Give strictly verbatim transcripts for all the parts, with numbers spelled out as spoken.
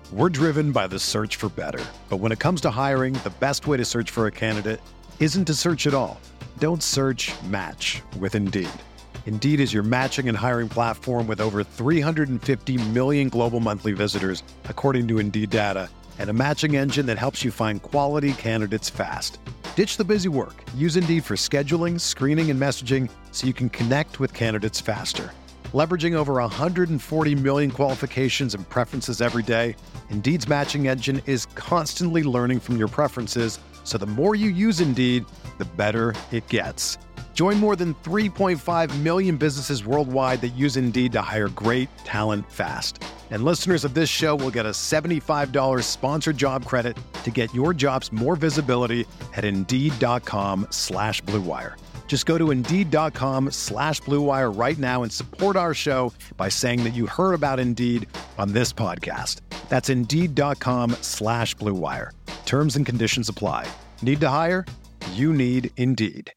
We're driven by the search for better. But when it comes to hiring, the best way to search for a candidate isn't to search at all. Don't search, match with Indeed. Indeed is your matching and hiring platform with over three hundred fifty million global monthly visitors, according to Indeed data, and a matching engine that helps you find quality candidates fast. Ditch the busy work. Use Indeed for scheduling, screening, and messaging so you can connect with candidates faster. Leveraging over one hundred forty million qualifications and preferences every day, Indeed's matching engine is constantly learning from your preferences, so the more you use Indeed, the better it gets. Join more than three point five million businesses worldwide that use Indeed to hire great talent fast. And listeners of this show will get a seventy-five dollars sponsored job credit to get your jobs more visibility at Indeed.com slash Blue Wire. Just go to Indeed.com slash Blue Wire right now and support our show by saying that you heard about Indeed on this podcast. That's Indeed.com slash Blue Wire. Terms and conditions apply. Need to hire? You need Indeed.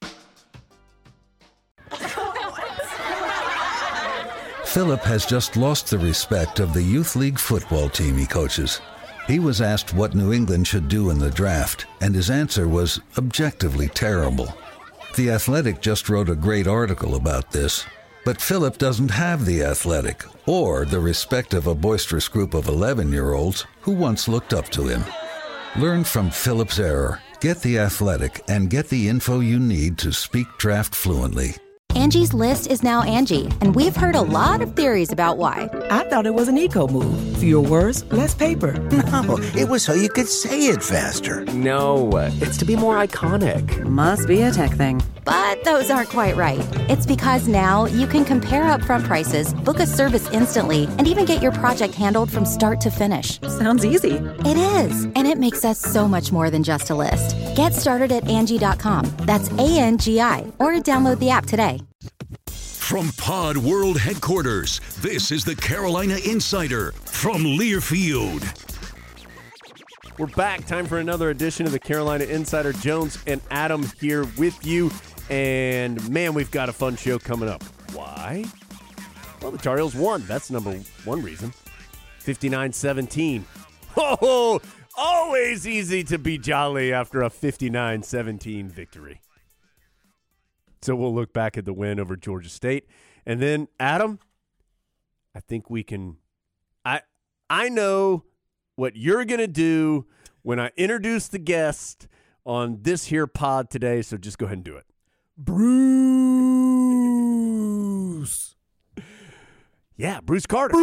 Philip has just lost the respect of the youth league football team he coaches. He was asked what New England should do in the draft, and his answer was objectively terrible. The Athletic just wrote a great article about this, but Philip doesn't have The Athletic or the respect of a boisterous group of eleven-year-olds who once looked up to him. Learn from Philip's error. Get The Athletic and get the info you need to speak draft fluently. Angie's List is now Angie, and we've heard a lot of theories about why. I thought it was an eco move. Fewer words, less paper. No, it was so you could say it faster. No, it's to be more iconic. Must be a tech thing. But those aren't quite right. It's because now you can compare upfront prices, book a service instantly, and even get your project handled from start to finish. Sounds easy. It is, and it makes us so much more than just a list. Get started at Angie dot com. That's A N G I, or download the app today. From Pod World Headquarters, this is the Carolina Insider from Learfield. We're back. Time for another edition of the Carolina Insider. Jones and Adam here with you. And, man, we've got a fun show coming up. Why? Well, the Tar Heels won. That's number one reason. fifty-nine seventeen. Oh, always easy to be jolly after a fifty-nine seventeen victory. So we'll look back at the win over Georgia State. And then, Adam, I think we can I I know what you're going to do when I introduce the guest on this here pod today, so just go ahead and do it. Bruce. Yeah, Bruce Carter.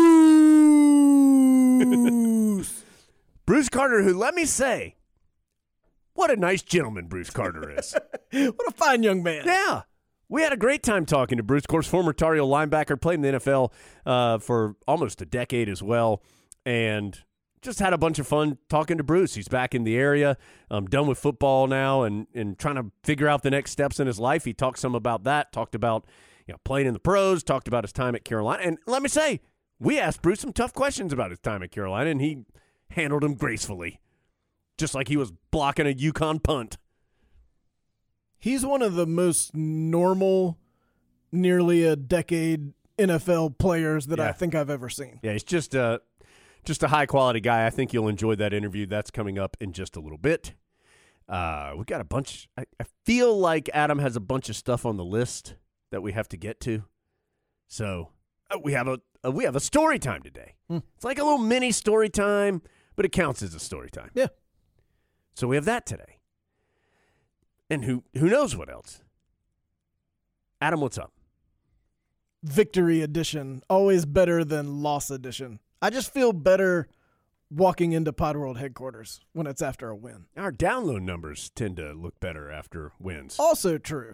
Bruce. Bruce Carter, who, let me say, what a nice gentleman Bruce Carter is. What a fine young man. Yeah. We had a great time talking to Bruce. Of course, former Tar Heel linebacker, played in the N F L uh, for almost a decade as well, and just had a bunch of fun talking to Bruce. He's back in the area, um, done with football now, and and trying to figure out the next steps in his life. He talked some about that, talked about you know playing in the pros, talked about his time at Carolina. And let me say, we asked Bruce some tough questions about his time at Carolina, and he handled them gracefully, just like he was blocking a UConn punt. He's one of the most normal, nearly a decade N F L players that Yeah. I think I've ever seen. Yeah, he's just a, just a high-quality guy. I think you'll enjoy that interview. That's coming up in just a little bit. Uh, we've got a bunch. I, I feel like Adam has a bunch of stuff on the list that we have to get to. So uh, we have a uh, we have a story time today. Hmm. It's like a little mini story time, but it counts as a story time. Yeah. So we have that today. And who who knows what else? Adam, what's up? Victory edition, always better than loss edition. I just feel better walking into Pod World headquarters when it's after a win. Our download numbers tend to look better after wins. Also true.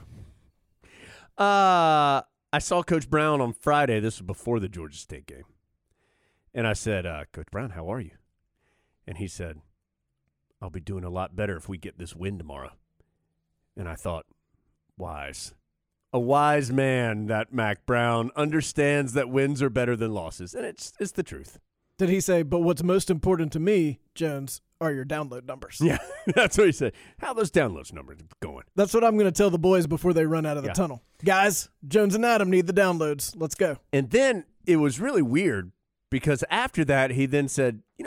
Uh, I saw Coach Brown on Friday. This was before the Georgia State game. And I said, uh, Coach Brown, how are you? And he said, I'll be doing a lot better if we get this win tomorrow. And I thought, wise. A wise man, that Mac Brown, understands that wins are better than losses. And it's it's the truth. Did he say, but what's most important to me, Jones, are your download numbers? Yeah, that's what he said. How are those downloads numbers going? That's what I'm going to tell the boys before they run out of the Yeah. tunnel. Guys, Jones and Adam need the downloads. Let's go. And then it was really weird because after that, he then said, you know,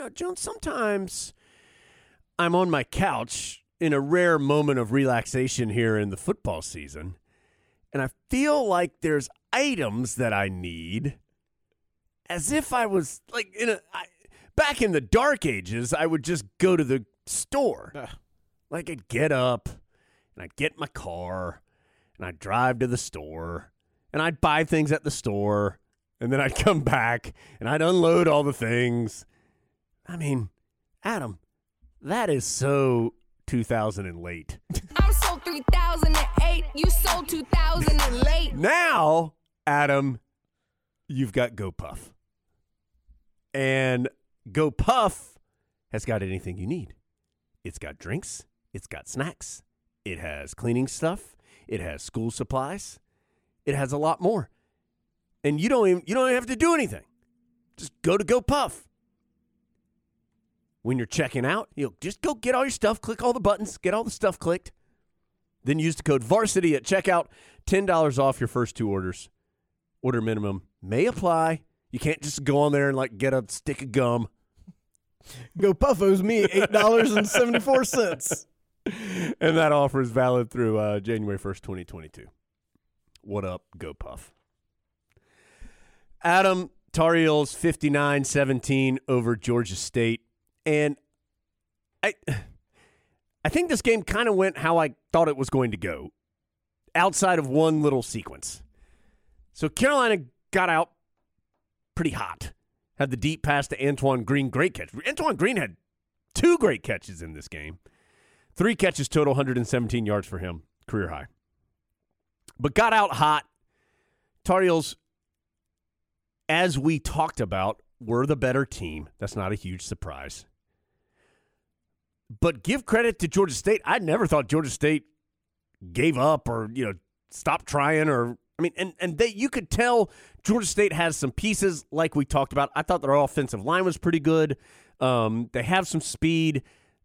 know, Jones, sometimes I'm on my couch in a rare moment of relaxation here in the football season, and I feel like there's items that I need as if I was like in a I, back in the dark ages. I would just go to the store. Ugh. Like I'd get up and I'd get in my car and I'd drive to the store and I'd buy things at the store and then I'd come back and I'd unload all the things. I mean, Adam, that is so two thousand and late. I'm sold three thousand eight. You sold two thousand and late. Now, Adam, you've got GoPuff. And GoPuff has got anything you need. It's got drinks. It's got snacks. It has cleaning stuff. It has school supplies. It has a lot more. And you don't even, you don't even have to do anything. Just go to GoPuff. When you're checking out, you'll just go get all your stuff, click all the buttons, get all the stuff clicked. Then use the code VARSITY at checkout. ten dollars off your first two orders. Order minimum may apply. You can't just go on there and like get a stick of gum. GoPuff owes me eight dollars and seventy-four cents. And that offer is valid through uh, January first, twenty twenty-two. What up, GoPuff? Adam, Tar Heels fifty-nine seventeen over Georgia State. And I I think this game kind of went how I thought it was going to go, outside of one little sequence. So Carolina got out pretty hot. Had the deep pass to Antoine Green. Great catch. Antoine Green had two great catches in this game. Three catches total, one hundred seventeen yards for him. Career high. But got out hot. Tar Heels, as we talked about, were the better team. That's not a huge surprise. But give credit to Georgia State. I never thought Georgia State gave up or, you know, stopped trying or, I mean, and, and they you could tell Georgia State has some pieces like we talked about. I thought their offensive line was pretty good. Um, they have some speed,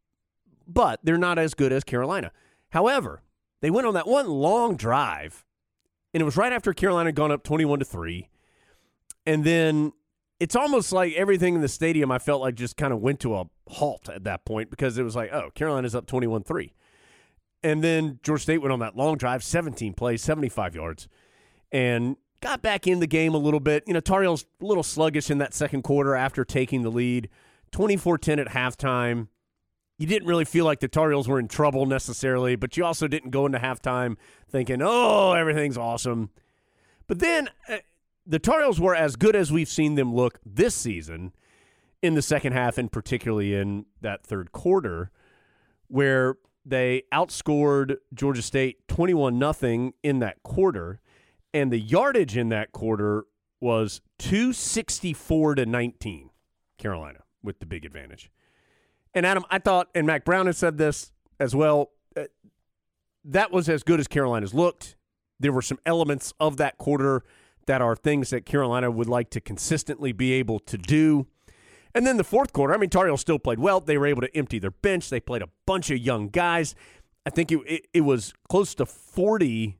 but they're not as good as Carolina. However, they went on that one long drive, and it was right after Carolina had gone up twenty-one to three. And then it's almost like everything in the stadium, I felt like, just kind of went to a halt at that point because it was like, oh, Carolina's up twenty-one three. And then Georgia State went on that long drive, seventeen plays, seventy-five yards, and got back in the game a little bit. You know, Tar Heels a little sluggish in that second quarter after taking the lead, twenty-four ten at halftime. You didn't really feel like the Tar Heels were in trouble necessarily, but you also didn't go into halftime thinking, oh, everything's awesome. But then uh, the Tar Heels were as good as we've seen them look this season in the second half, and particularly in that third quarter, where they outscored Georgia State twenty-one nothing in that quarter, and the yardage in that quarter was two sixty-four to nineteen, Carolina with the big advantage. And Adam, I thought, and Mac Brown has said this as well, uh, that was as good as Carolina's looked. There were some elements of that quarter that are things that Carolina would like to consistently be able to do. And then the fourth quarter, I mean, Tar Heels still played well. They were able to empty their bench. They played a bunch of young guys. I think it, it, it was close to forty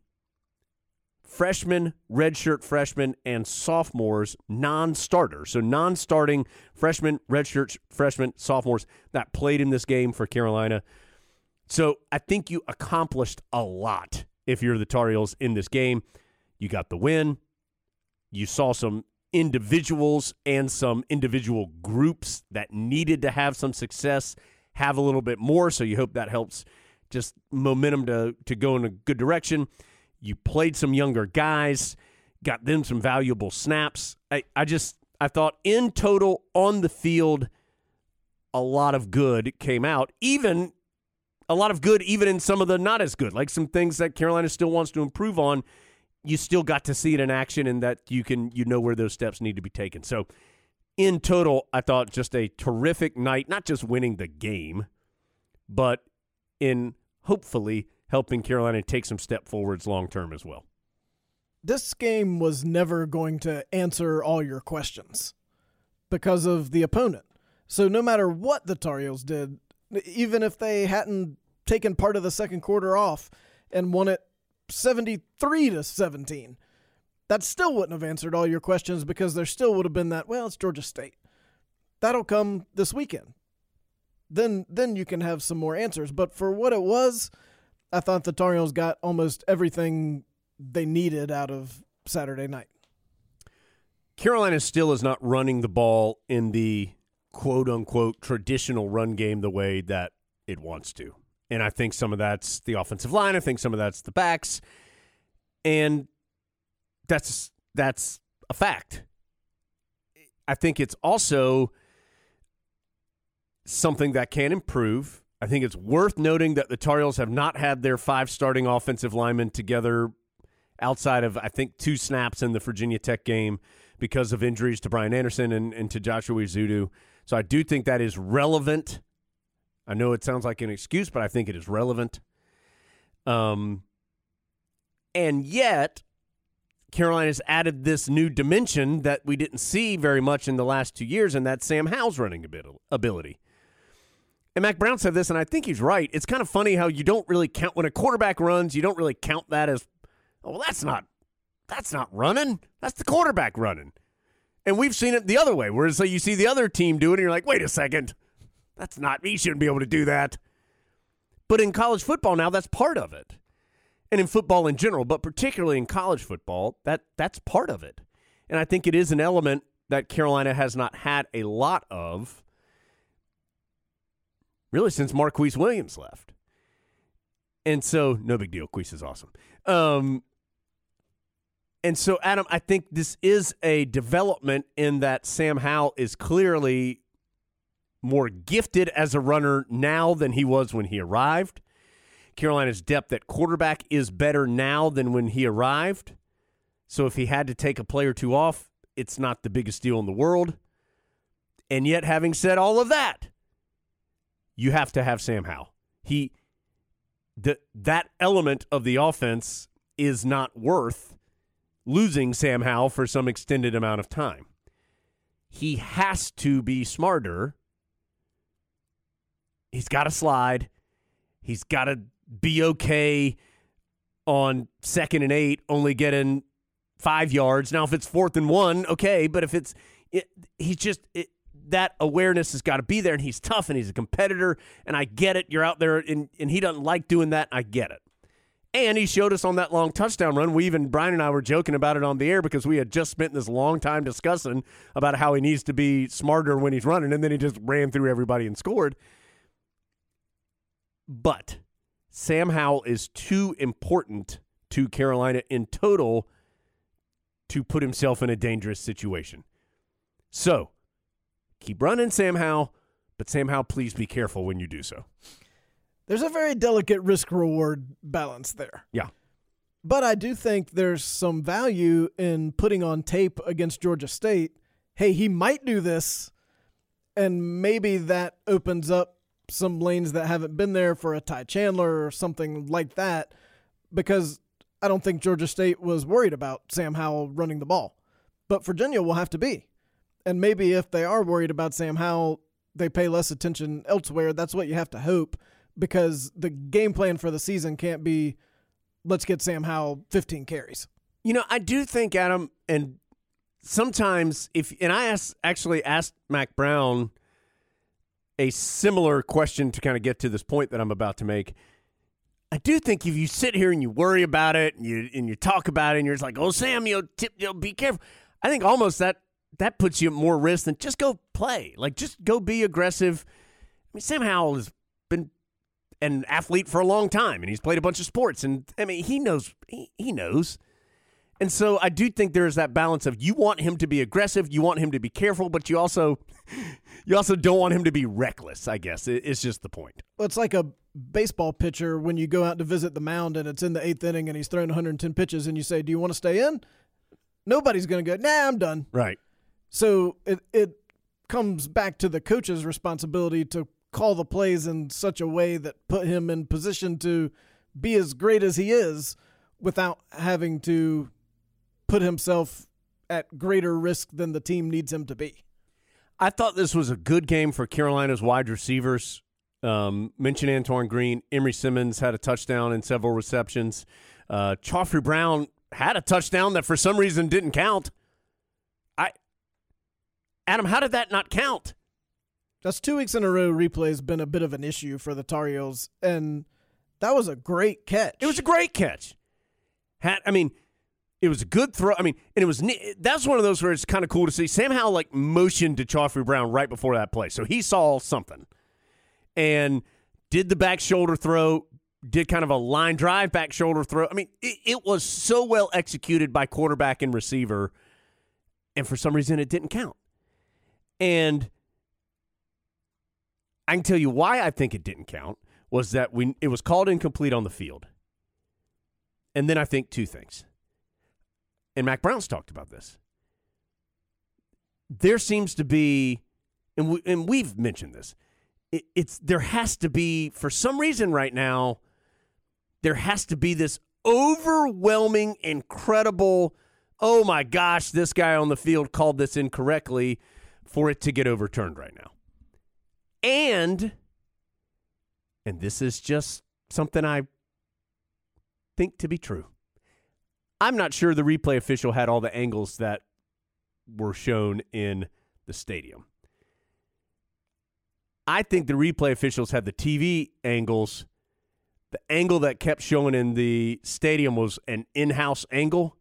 freshmen, redshirt freshmen, and sophomores, non-starters. So non-starting freshmen, redshirt freshmen, sophomores that played in this game for Carolina. So I think you accomplished a lot if you're the Tar Heels in this game. You got the win. You saw some individuals and some individual groups that needed to have some success have a little bit more, so you hope that helps just momentum to, to go in a good direction. You played some younger guys, got them some valuable snaps. I, I just I thought in total on the field, a lot of good came out, even a lot of good even in some of the not as good, like some things that Carolina still wants to improve on. You still got to see it in action, and that you can you know where those steps need to be taken. So in total, I thought just a terrific night, not just winning the game, but in hopefully helping Carolina take some step forwards long-term as well. This game was never going to answer all your questions because of the opponent. So no matter what the Tar Heels did, even if they hadn't taken part of the second quarter off and won it seventy-three to seventeen, that still wouldn't have answered all your questions because there still would have been that, well, it's Georgia State. that'll come this weekend. Then then you can have some more answers. But for what it was, I thought the Tar Heels got almost everything they needed out of Saturday night. Carolina still is not running the ball in the quote-unquote traditional run game the way that it wants to. And I think some of that's the offensive line. I think some of that's the backs. And that's that's a fact. I think it's also something that can improve. I think it's worth noting that the Tar Heels have not had their five starting offensive linemen together outside of, I think, two snaps in the Virginia Tech game because of injuries to Brian Anderson and, and to Joshua Ezeudu. So I do think that is relevant. I know it sounds like an excuse, but I think it is relevant. Um, and yet, Carolina's added this new dimension that we didn't see very much in the last two years, and that's Sam Howell's running ability. And Mac Brown said this, and I think he's right. It's kind of funny how you don't really count – when a quarterback runs, you don't really count that as, oh, well, that's not that's not running. That's the quarterback running. And we've seen it the other way, where so you see the other team do it, and you're like, wait a second. That's not – he shouldn't be able to do that. But in college football now, that's part of it. And in football in general, but particularly in college football, that that's part of it. And I think it is an element that Carolina has not had a lot of really since Marquise Williams left. And so, no big deal. Quise is awesome. Um, and so, Adam, I think this is a development in that Sam Howell is clearly more gifted as a runner now than he was when he arrived. Carolina's depth at quarterback is better now than when he arrived. So if he had to take a play or two off, it's not the biggest deal in the world. And yet, having said all of that, you have to have Sam Howell. He, the, that element of the offense is not worth losing Sam Howell for some extended amount of time. He has to be smarter. He's got to slide. He's got to be okay on second and eight, only getting five yards. Now, if it's fourth and one, okay, but if it's it, he's just it, that awareness has got to be there, and he's tough, and he's a competitor, and I get it. You're out there, and, and he doesn't like doing that. I get it. And he showed us on that long touchdown run. We even, Brian and I were joking about it on the air because we had just spent this long time discussing about how he needs to be smarter when he's running, and then he just ran through everybody and scored. But Sam Howell is too important to Carolina in total to put himself in a dangerous situation. So, keep running, Sam Howell, but Sam Howell, please be careful when you do so. There's a very delicate risk-reward balance there. Yeah. But I do think there's some value in putting on tape against Georgia State, hey, he might do this, and maybe that opens up some lanes that haven't been there for a Ty Chandler or something like that, because I don't think Georgia State was worried about Sam Howell running the ball. But Virginia will have to be. And maybe if they are worried about Sam Howell, they pay less attention elsewhere. That's what you have to hope, because the game plan for the season can't be, let's get Sam Howell fifteen carries. You know, I do think, Adam, and sometimes if, and I asked, actually asked Mac Brown a similar question to kind of get to this point that I'm about to make. I do think if you sit here and you worry about it and you and you talk about it and you're just like, oh, Sam, you know, tip, you know, be careful. I think almost that that puts you at more risk than just go play. Like, just go be aggressive. I mean, Sam Howell has been an athlete for a long time, and he's played a bunch of sports. And, I mean, he knows. He, he knows. And so I do think there is that balance of you want him to be aggressive, you want him to be careful, but you also you also don't want him to be reckless, I guess. It's just the point. Well, it's like a baseball pitcher when you go out to visit the mound and it's in the eighth inning and he's thrown one hundred ten pitches and you say, do you want to stay in? Nobody's going to go, nah, I'm done. Right. So it, it comes back to the coach's responsibility to call the plays in such a way that put him in position to be as great as he is without having to put himself at greater risk than the team needs him to be. I thought this was a good game for Carolina's wide receivers. Um, mention Antoine Green. Emery Simmons had a touchdown and several receptions. Uh, Joffrey Brown had a touchdown that for some reason didn't count. I, Adam, how did that not count? That's two weeks in a row replay has been a bit of an issue for the Tar Heels, and that was a great catch. It was a great catch. Had, I mean, it was a good throw. I mean, and it was that's one of those where it's kind of cool to see. Sam Howell, like, motioned to Joffrey Brown right before that play, so he saw something. And did the back shoulder throw, did kind of a line drive back shoulder throw. I mean, it, it was so well executed by quarterback and receiver, and for some reason it didn't count. And I can tell you why I think it didn't count was that we it was called incomplete on the field. And then I think two things. And Mac Brown's talked about this. There seems to be, and, we, and we've mentioned this, it, it's there has to be, for some reason right now, there has to be this overwhelming, incredible, oh my gosh, this guy on the field called this incorrectly for it to get overturned right now. And, and this is just something I think to be true. I'm not sure the replay official had all the angles that were shown in the stadium. I think the replay officials had the T V angles. The angle that kept showing in the stadium was an in-house angle.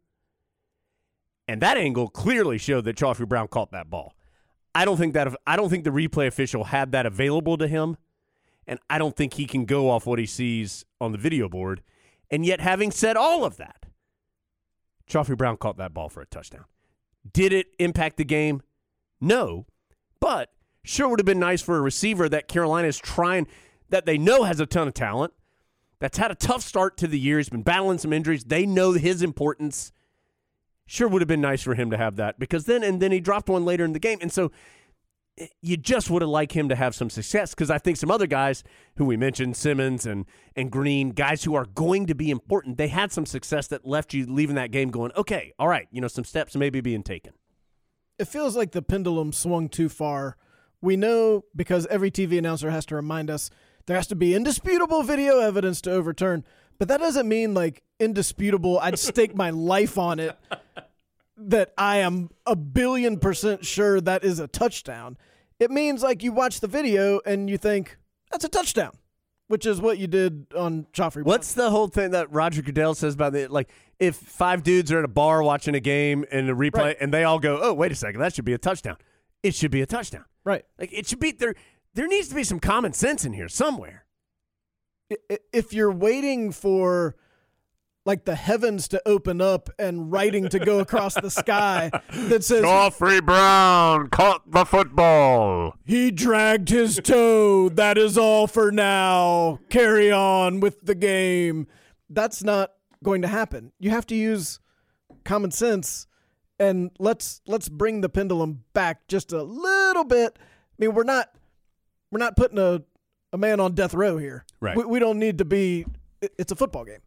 And that angle clearly showed that Joffrey Brown caught that ball. I don't think that I don't think the replay official had that available to him, and I don't think he can go off what he sees on the video board. And yet, having said all of that, Joffrey Brown caught that ball for a touchdown. Did it impact the game? No, but sure would have been nice for a receiver that Carolina is trying, that they know has a ton of talent, that's had a tough start to the year. He's been battling some injuries. They know his importance. Sure would have been nice for him to have that because then and then he dropped one later in the game. And so you just would have liked him to have some success because I think some other guys who we mentioned, Simmons and, and Green, guys who are going to be important, they had some success that left you leaving that game going, okay, all right, you know, some steps maybe being taken. It feels like the pendulum swung too far. We know because every T V announcer has to remind us there has to be indisputable video evidence to overturn. But that doesn't mean, like, indisputable, I'd stake my life on it, that I am a billion percent sure that is a touchdown. It means, like, you watch the video and you think, that's a touchdown, which is what you did on Joffrey Brown. What's the whole thing that Roger Goodell says about it? Like, if five dudes are at a bar watching a game and a replay, right, and they all go, oh, wait a second, that should be a touchdown. It should be a touchdown. Right. Like, it should be, there, there needs to be some common sense in here somewhere. If you're waiting for, like, the heavens to open up and writing to go across the sky that says, Joffrey Brown caught the football. He dragged his toe. That is all for now. Carry on with the game. That's not going to happen. You have to use common sense, and let's let's bring the pendulum back just a little bit. I mean, we're not we're not putting a a man on death row here. Right. We, we don't need to be – it's a football game.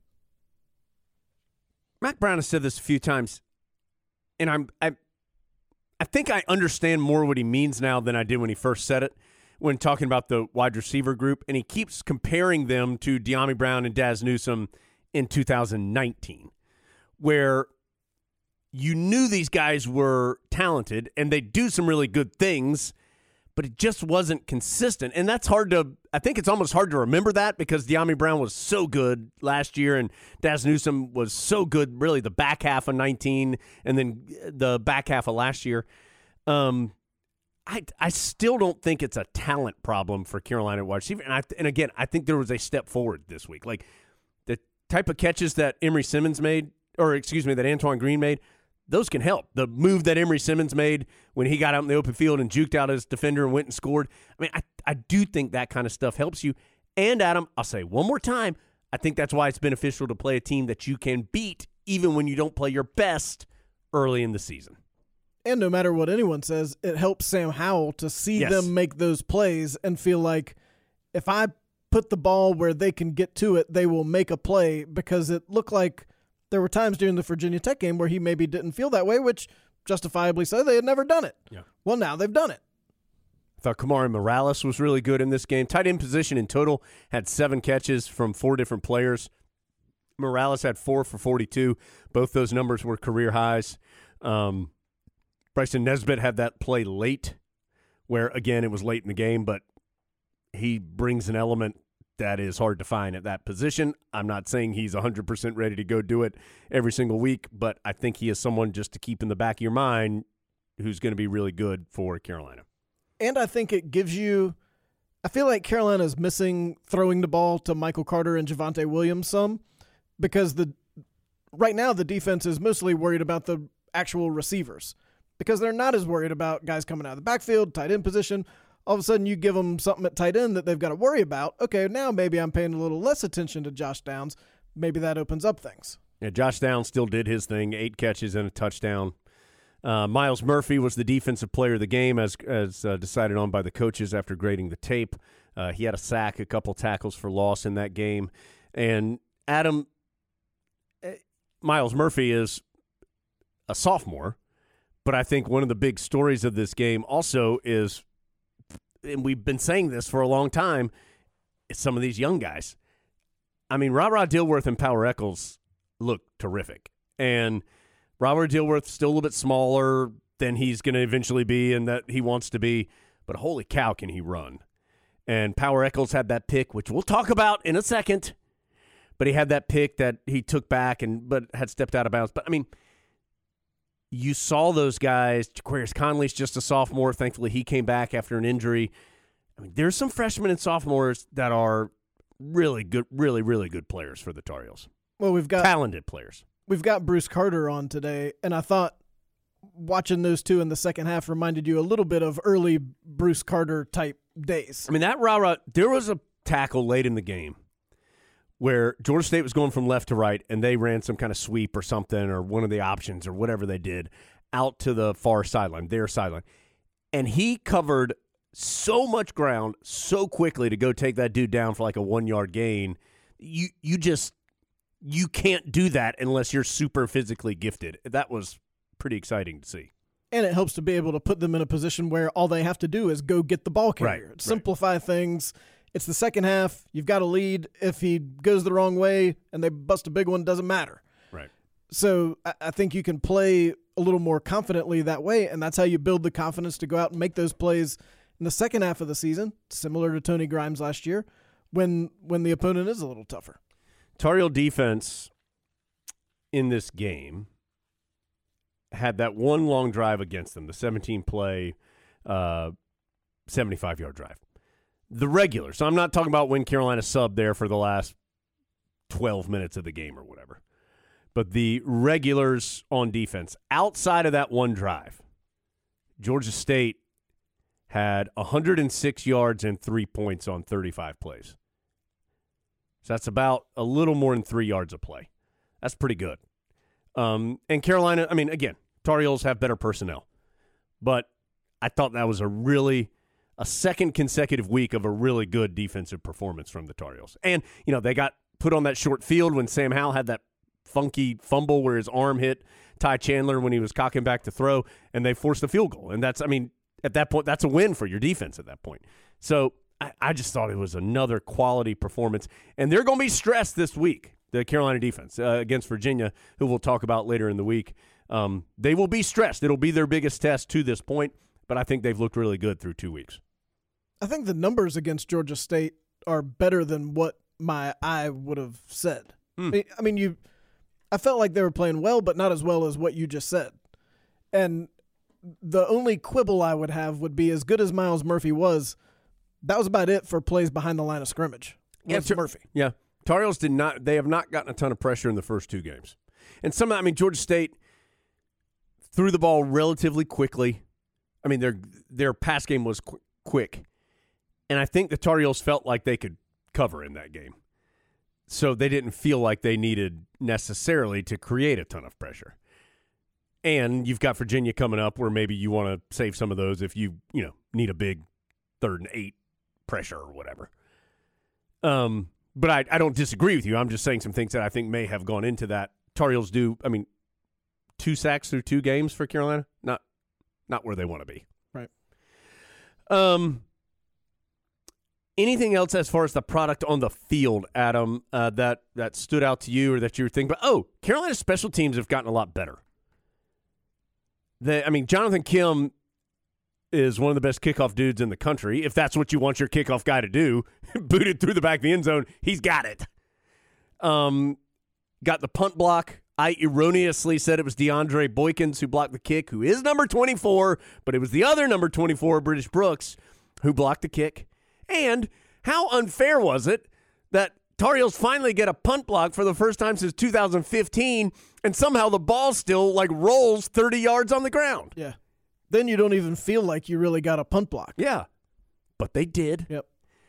Mac Brown has said this a few times, and I'm, I I think I understand more what he means now than I did when he first said it when talking about the wide receiver group, and he keeps comparing them to De'Ami Brown and Daz Newsome in two thousand nineteen, where you knew these guys were talented, and they do some really good things, but it just wasn't consistent. And that's hard to – I think it's almost hard to remember that because De'Ami Brown was so good last year and Daz Newsome was so good really the back half of nineteen and then the back half of last year. Um, I I still don't think it's a talent problem for Carolina wide receiver. And, I, and again, I think there was a step forward this week. Like the type of catches that Emery Simmons made – or excuse me, that Antoine Green made – those can help. The move that Emery Simmons made when he got out in the open field and juked out his defender and went and scored. I mean, I, I do think that kind of stuff helps you. And, Adam, I'll say one more time, I think that's why it's beneficial to play a team that you can beat even when you don't play your best early in the season. And no matter what anyone says, it helps Sam Howell to see yes. them make those plays and feel like if I put the ball where they can get to it, they will make a play because it looked like there were times during the Virginia Tech game where he maybe didn't feel that way, which justifiably so. They had never done it. Yeah. Well, now they've done it. I thought Kamari Morales was really good in this game. Tight end position in total had seven catches from four different players. Morales had four for forty-two. Both those numbers were career highs. Um, Bryson Nesbitt had that play late where, again, it was late in the game, but he brings an element that is hard to find at that position. I'm not saying he's one hundred percent ready to go do it every single week, but I think he is someone just to keep in the back of your mind who's going to be really good for Carolina. And I think it gives you – I feel like Carolina's missing throwing the ball to Michael Carter and Javonte Williams some because the right now the defense is mostly worried about the actual receivers because they're not as worried about guys coming out of the backfield, tight end position. All of a sudden you give them something at tight end that they've got to worry about. Okay, now maybe I'm paying a little less attention to Josh Downs. Maybe that opens up things. Yeah, Josh Downs still did his thing, eight catches and a touchdown. Uh, Myles Murphy was the defensive player of the game as as uh, decided on by the coaches after grading the tape. Uh, he had a sack, a couple tackles for loss in that game. And Adam, eh, Myles Murphy is a sophomore, but I think one of the big stories of this game also is, and we've been saying this for a long time, is some of these young guys. I mean, Ra-Ra Dilworth and Power Echols look terrific. And Robert Dilworth's still a little bit smaller than he's going to eventually be and that he wants to be, but holy cow, can he run. And Power Echols had that pick, which we'll talk about in a second, but he had that pick that he took back and but had stepped out of bounds. But, I mean, you saw those guys. Jaquarius Conley's just a sophomore. Thankfully, he came back after an injury. I mean, there's some freshmen and sophomores that are really good, really, really good players for the Tar Heels. Well, we've got talented players. We've got Bruce Carter on today, and I thought watching those two in the second half reminded you a little bit of early Bruce Carter type days. I mean, that Ra-Ra, there was a tackle late in the game where Georgia State was going from left to right, and they ran some kind of sweep or something, or one of the options or whatever they did, out to the far sideline, their sideline. And he covered so much ground so quickly to go take that dude down for like a one-yard gain. You you just you can't do that unless you're super physically gifted. That was pretty exciting to see. And it helps to be able to put them in a position where all they have to do is go get the ball carrier. Right, Simplify right. things. It's the second half. You've got a lead. If he goes the wrong way and they bust a big one, doesn't matter. Right. So I, I think you can play a little more confidently that way, and that's how you build the confidence to go out and make those plays in the second half of the season, similar to Tony Grimes last year, when when the opponent is a little tougher. Tar Heel defense in this game had that one long drive against them, the seventeen-play, uh, seventy-five-yard drive. The regular. So I'm not talking about when Carolina subbed there for the last twelve minutes of the game or whatever. But the regulars on defense, outside of that one drive, Georgia State had one hundred six yards and three points on thirty-five plays. So that's about a little more than three yards a play. That's pretty good. Um, and Carolina, I mean, again, Tar Heels have better personnel. But I thought that was a really, a second consecutive week of a really good defensive performance from the Tar Heels. And, you know, they got put on that short field when Sam Howell had that funky fumble where his arm hit Ty Chandler when he was cocking back to throw, and they forced a field goal. And that's, I mean, at that point, that's a win for your defense at that point. So I, I just thought it was another quality performance. And they're going to be stressed this week, the Carolina defense, uh, against Virginia, who we'll talk about later in the week. Um, they will be stressed. It'll be their biggest test to this point, but I think they've looked really good through two weeks. I think the numbers against Georgia State are better than what my eye would have said. Hmm. I mean, you, I felt like they were playing well, but not as well as what you just said. And the only quibble I would have would be, as good as Myles Murphy was, that was about it for plays behind the line of scrimmage. Yeah, Tar- Murphy. Yeah. Tar Heels did not, they have not gotten a ton of pressure in the first two games. And some, I mean, Georgia State threw the ball relatively quickly. I mean, their their pass game was qu- quick. And I think the Tar Heels felt like they could cover in that game. So they didn't feel like they needed necessarily to create a ton of pressure. And you've got Virginia coming up where maybe you want to save some of those if you, you know, need a big third and eight pressure or whatever. Um, but I, I don't disagree with you. I'm just saying some things that I think may have gone into that. Tar Heels do, I mean, two sacks through two games for Carolina. Not not where they want to be. Right. Um. Anything else as far as the product on the field, Adam, uh, that, that stood out to you or that you were thinking about? Oh, Carolina's special teams have gotten a lot better. They, I mean, Jonathan Kim is one of the best kickoff dudes in the country. If that's what you want your kickoff guy to do, boot it through the back of the end zone, he's got it. Um, got the punt block. I erroneously said it was DeAndre Boykins who blocked the kick, who is number twenty-four, but it was the other number twenty-four, British Brooks, who blocked the kick. And how unfair was it that Tar Heels finally get a punt block for the first time since two thousand fifteen, and somehow the ball still, like, rolls thirty yards on the ground? Yeah. Then you don't even feel like you really got a punt block. Yeah. But they did. Yep.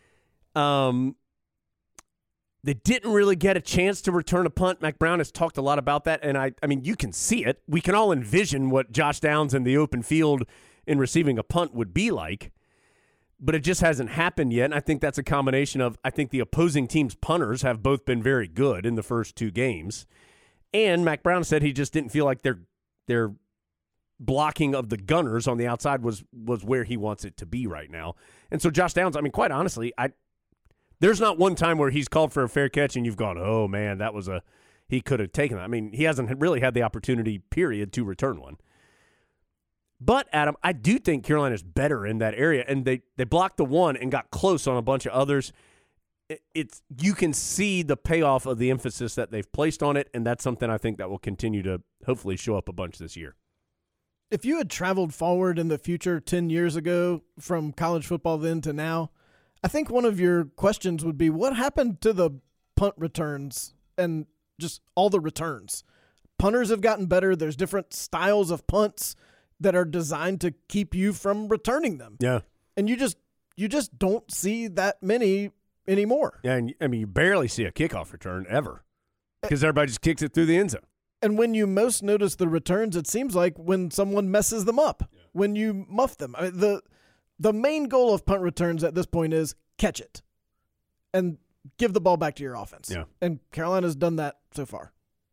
Um, they didn't really get a chance to return a punt. Mac Brown has talked a lot about that, and I, I mean, you can see it. We can all envision what Josh Downs in the open field in receiving a punt would be like, but it just hasn't happened yet, and I think that's a combination of, I think the opposing team's punters have both been very good in the first two games, and Mac Brown said he just didn't feel like their their blocking of the gunners on the outside was was where he wants it to be right now. And so Josh Downs, I mean, quite honestly, I there's not one time where he's called for a fair catch and you've gone, oh, man, that was a – he could have taken that. I mean, he hasn't really had the opportunity, period, to return one. But, Adam, I do think Carolina's better in that area, and they, they blocked the one and got close on a bunch of others. It, it's you can see the payoff of the emphasis that they've placed on it, and that's something I think that will continue to hopefully show up a bunch this year. If you had traveled forward in the future ten years ago from college football then to now, I think one of your questions would be, what happened to the punt returns and just all the returns? Punters have gotten better. There's different styles of punts that are designed to keep you from returning them. Yeah. And you just you just don't see that many anymore. Yeah, and I mean, you barely see a kickoff return ever because everybody just kicks it through the end zone. And when you most notice the returns, it seems like when someone messes them up, yeah. when you muff them. I mean, the the main goal of punt returns at this point is catch it and give the ball back to your offense. Yeah. And Carolina's done that so far.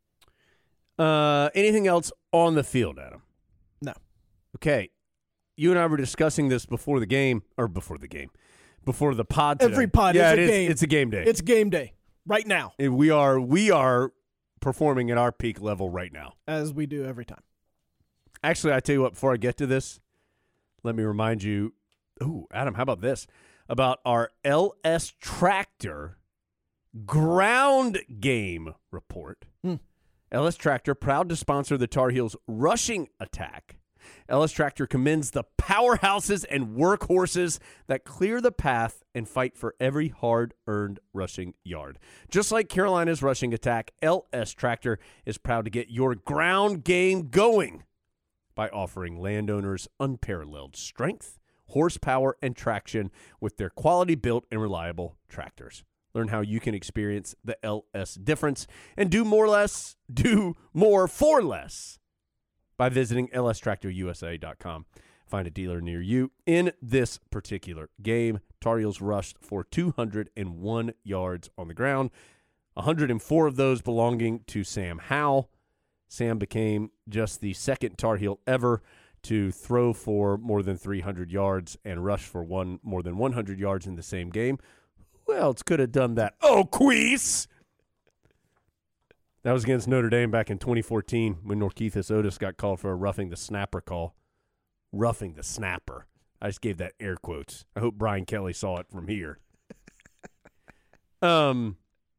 Uh, anything else on the field, Adam? No. Okay. You and I were discussing this before the game, or before the game, before the pod today. Every pod yeah, is a it game. Is, it's a game day. It's game day right now. And we are we are performing at our peak level right now. As we do every time. Actually, I tell you what, before I get to this, let me remind you, ooh, Adam, how about this? About our L S Tractor ground game report. Hmm. L S Tractor, proud to sponsor the Tar Heels rushing attack. L S Tractor commends the powerhouses and workhorses that clear the path and fight for every hard-earned rushing yard. Just like Carolina's rushing attack, L S Tractor is proud to get your ground game going by offering landowners unparalleled strength, horsepower, and traction with their quality-built and reliable tractors. Learn how you can experience the L S difference and do more less, do more for less by visiting L S Tractor U S A dot com. Find a dealer near you. In this particular game, Tar Heels rushed for two hundred one yards on the ground, one hundred four of those belonging to Sam Howell. Sam became just the second Tar Heel ever to throw for more than three hundred yards and rush for one more than one hundred yards in the same game. Who else could have done that? Oh, Queese! That was against Notre Dame back in twenty fourteen when Norkeithus Otis got called for a roughing the snapper call. Roughing the snapper. I just gave that air quotes. I hope Brian Kelly saw it from here. um.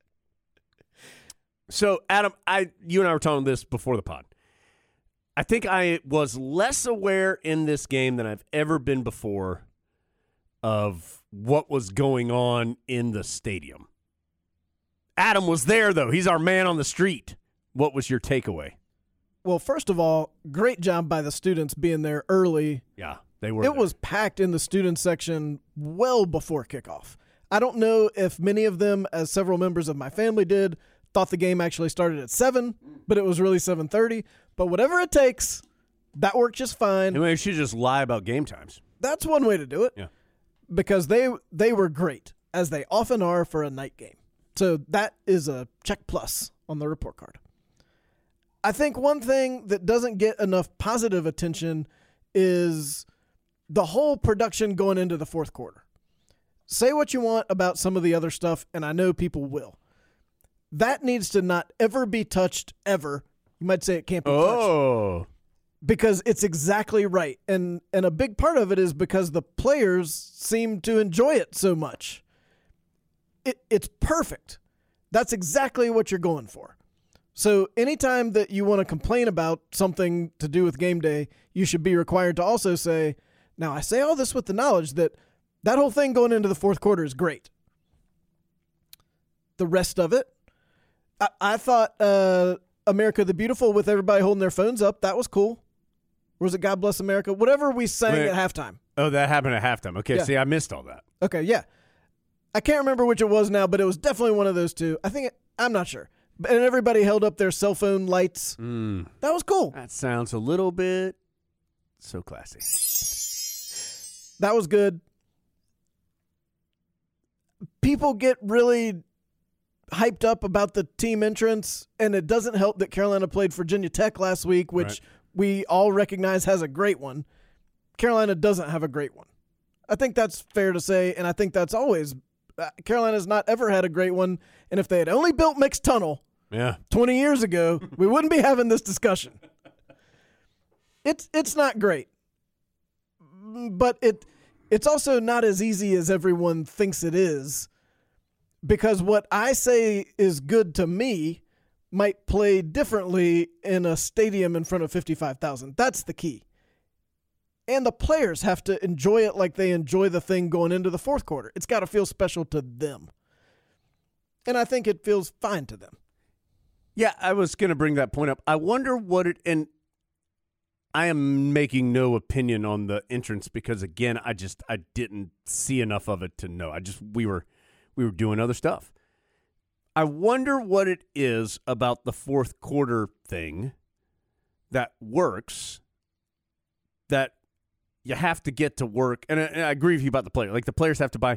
So, Adam, I you and I were talking this before the pod. I think I was less aware in this game than I've ever been before of what was going on in the stadium. Adam was there, though. He's our man on the street. What was your takeaway? Well, first of all, great job by the students being there early. Yeah, they were. It there. was packed in the student section well before kickoff. I don't know if many of them, as several members of my family did, thought the game actually started at seven, but it was really seven thirty. But whatever it takes, that worked just fine. I mean, you should just lie about game times. That's one way to do it. Yeah. Because they they were great, as they often are for a night game. So that is a check plus on the report card. I think one thing that doesn't get enough positive attention is the whole production going into the fourth quarter. Say what you want about some of the other stuff, and I know people will. That needs to not ever be touched ever. You might say it can't be oh. touched. because it's exactly right. And and a big part of it is because the players seem to enjoy it so much. It It's perfect. That's exactly what you're going for. So anytime that you want to complain about something to do with game day, you should be required to also say, now I say all this with the knowledge that that whole thing going into the fourth quarter is great. The rest of it, I, I thought uh, America the Beautiful with everybody holding their phones up, that was cool. Or was it God Bless America? Whatever we sang Wait. at halftime. Oh, that happened at halftime. Okay, Yeah. see, I missed all that. Okay, yeah. I can't remember which it was now, but it was definitely one of those two. I think, it, I'm not sure. And everybody held up their cell phone lights. Mm. That was cool. That sounds a little bit so classy. That was good. People get really hyped up about the team entrance, and it doesn't help that Carolina played Virginia Tech last week, which Right. we all recognize has a great one. Carolina doesn't have a great one. I think that's fair to say, and I think that's always uh, – Carolina's not ever had a great one, and if they had only built Mix Tunnel yeah. twenty years ago, we wouldn't be having this discussion. It's it's not great, but it it's also not as easy as everyone thinks it is, because what I say is good to me might play differently in a stadium in front of fifty-five thousand. That's the key. And the players have to enjoy it like they enjoy the thing going into the fourth quarter. It's got to feel special to them. And I think it feels fine to them. Yeah, I was going to bring that point up. I wonder what it – and I am making no opinion on the entrance because, again, I just – I didn't see enough of it to know. I just – we were we were doing other stuff. I wonder what it is about the fourth quarter thing that works that – you have to get to work, and I, and I agree with you about the player. Like, the players have to buy.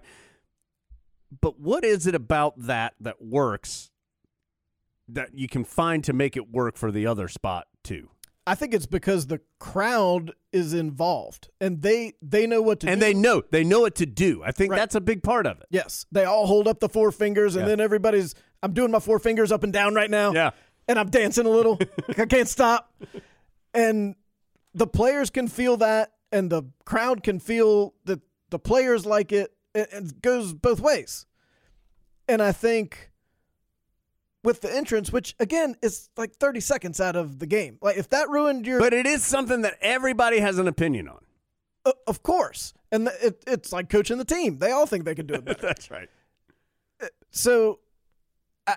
But what is it about that that works that you can find to make it work for the other spot, too? I think it's because the crowd is involved, and they they know what to and do. And they know. They know what to do. I think right. that's a big part of it. Yes. They all hold up the four fingers, and yeah. then everybody's – I'm doing my four fingers up and down right now. Yeah. And I'm dancing a little. I can't stop. And the players can feel that. And the crowd can feel that the players like it. It goes both ways. And I think with the entrance, which, again, is like thirty seconds out of the game. Like, if that ruined your... But it is something that everybody has an opinion on. Uh, of course. And it, it's like coaching the team. They all think they can do it better. That's right. So I,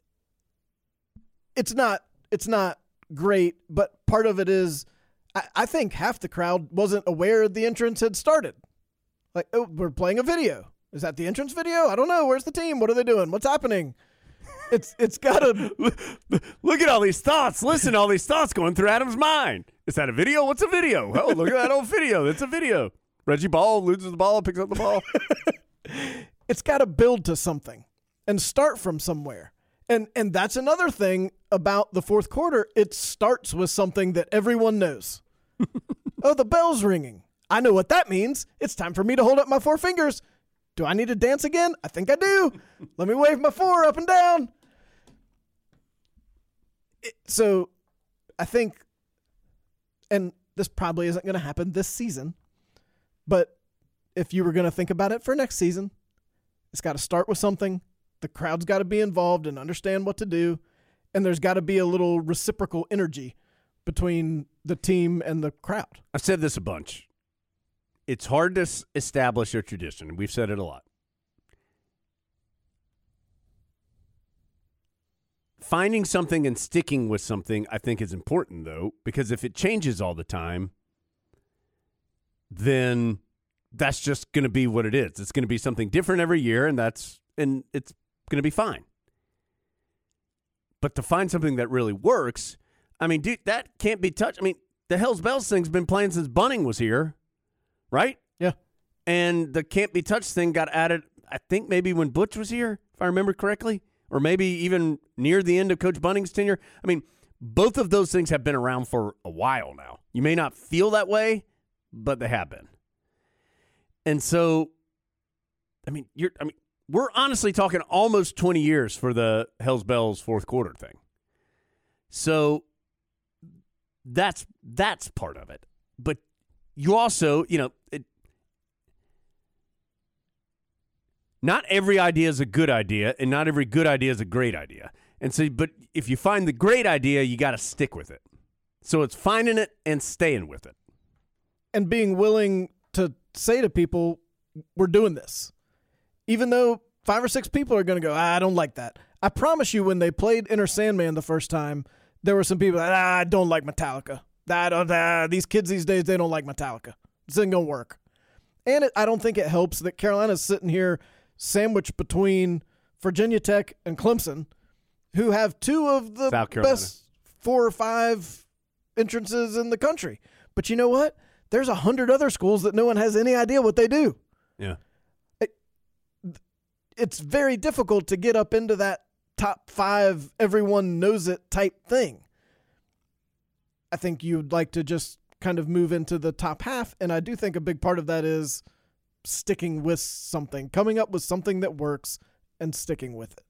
it's not it's not great, but part of it is... I think half the crowd wasn't aware the entrance had started. Like, oh, we're playing a video. Is that the entrance video? I don't know. Where's the team? What are they doing? What's happening? It's it's got to look at all these thoughts. Listen to all these thoughts going through Adam's mind. Is that a video? What's a video? Oh, look at that old video. That's a video. Reggie Ball loses the ball, picks up the ball. It's got to build to something and start from somewhere. And and that's another thing about the fourth quarter. It starts with something that everyone knows. Oh, the bell's ringing. I know what that means. It's time for me to hold up my four fingers. Do I need to dance again? I think I do. Let me wave my four up and down. It, so I think, and this probably isn't going to happen this season, but if you were going to think about it for next season, it's got to start with something. The crowd's got to be involved and understand what to do, and there's got to be a little reciprocal energy between the team and the crowd. I've said this a bunch. It's hard to s- establish a tradition. We've said it a lot. Finding something and sticking with something, I think, is important, though, because if it changes all the time, then that's just going to be what it is. It's going to be something different every year, and that's and it's going to be fine. But to find something that really works, I mean, dude, that can't be touched. I mean, the Hells Bells thing's been playing since Bunning was here, right? Yeah. And the Can't Be Touched thing got added, I think maybe when Butch was here, if I remember correctly, or maybe even near the end of Coach Bunning's tenure. I mean, both of those things have been around for a while now. You may not feel that way, but they have been. And so, I mean, you're, I mean, we're honestly talking almost twenty years for the Hells Bells fourth quarter thing. So that's that's part of it. But you also, you know, it, not every idea is a good idea, and not every good idea is a great idea. And so, but if you find the great idea, you got to stick with it. So it's finding it and staying with it. And being willing to say to people, we're doing this. Even though five or six people are going to go, ah, I don't like that. I promise you, when they played Enter Sandman the first time, there were some people that, ah, I don't like Metallica. I don't, ah, these kids these days, they don't like Metallica. This isn't going to work. And it, I don't think it helps that Carolina's sitting here sandwiched between Virginia Tech and Clemson, who have two of the best four or five entrances in the country. But you know what? There's a hundred other schools that no one has any idea what they do. Yeah. It, it's very difficult to get up into that top five, everyone knows it type thing. I think you'd like to just kind of move into the top half, and I do think a big part of that is sticking with something, coming up with something that works and sticking with it.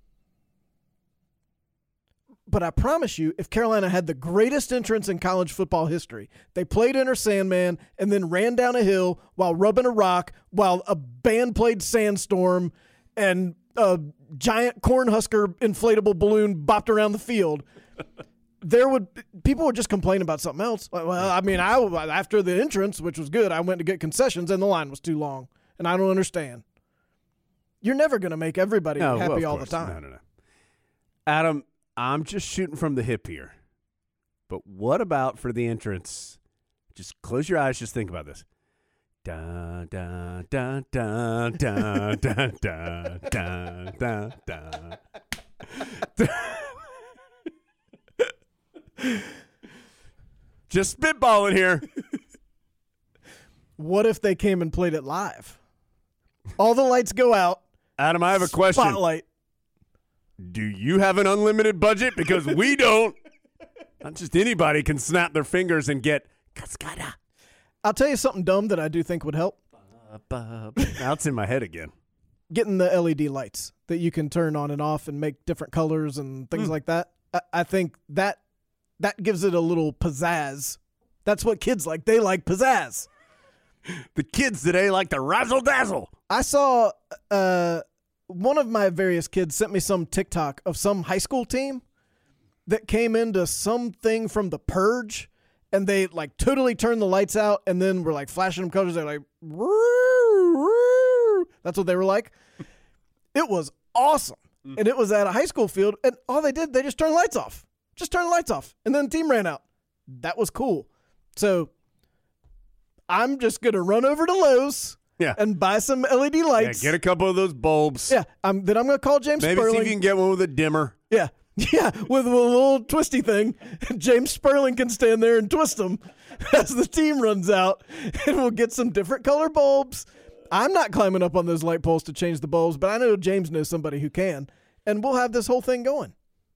But I promise you, if Carolina had the greatest entrance in college football history, they played Enter Sandman and then ran down a hill while rubbing a rock, while a band played Sandstorm, and a giant Cornhusker inflatable balloon bopped around the field, there would people would just complain about something else. Well, I mean, I after the entrance, which was good, I went to get concessions and the line was too long, and I don't understand. You're never going to make everybody no, happy well, all the time. No, no, no. Adam, I'm just shooting from the hip here. But what about for the entrance? Just close your eyes. Just think about this. Da da da da da da da da da da. Just spitballing here. What if they came and played it live? All the lights go out. Adam, I have a question. Spotlight. Do you have an unlimited budget? Because we don't. Not just anybody can snap their fingers and get cascada. I'll tell you something dumb that I do think would help. Now it's in my head again. Getting the L E D lights that you can turn on and off and make different colors and things mm. like that. I, I think that that gives it a little pizzazz. That's what kids like. They like pizzazz. The kids today like to razzle dazzle. I saw uh, one of my various kids sent me some TikTok of some high school team that came into something from The Purge, and they like totally turned the lights out and then were like flashing them colors. They're like, woo, woo. That's what they were like. It was awesome. Mm. And it was at a high school field, and all they did, they just turned the lights off. Just turn the lights off. And then the team ran out. That was cool. So I'm just going to run over to Lowe's yeah. and buy some L E D lights. Yeah, get a couple of those bulbs. Yeah. I'm, then I'm going to call James Maybe Sperling. Maybe see if you can get one with a dimmer. Yeah. Yeah, with a little twisty thing. James Sperling can stand there and twist them as the team runs out, and we'll get some different color bulbs. I'm not climbing up on those light poles to change the bulbs, but I know James knows somebody who can, and we'll have this whole thing going.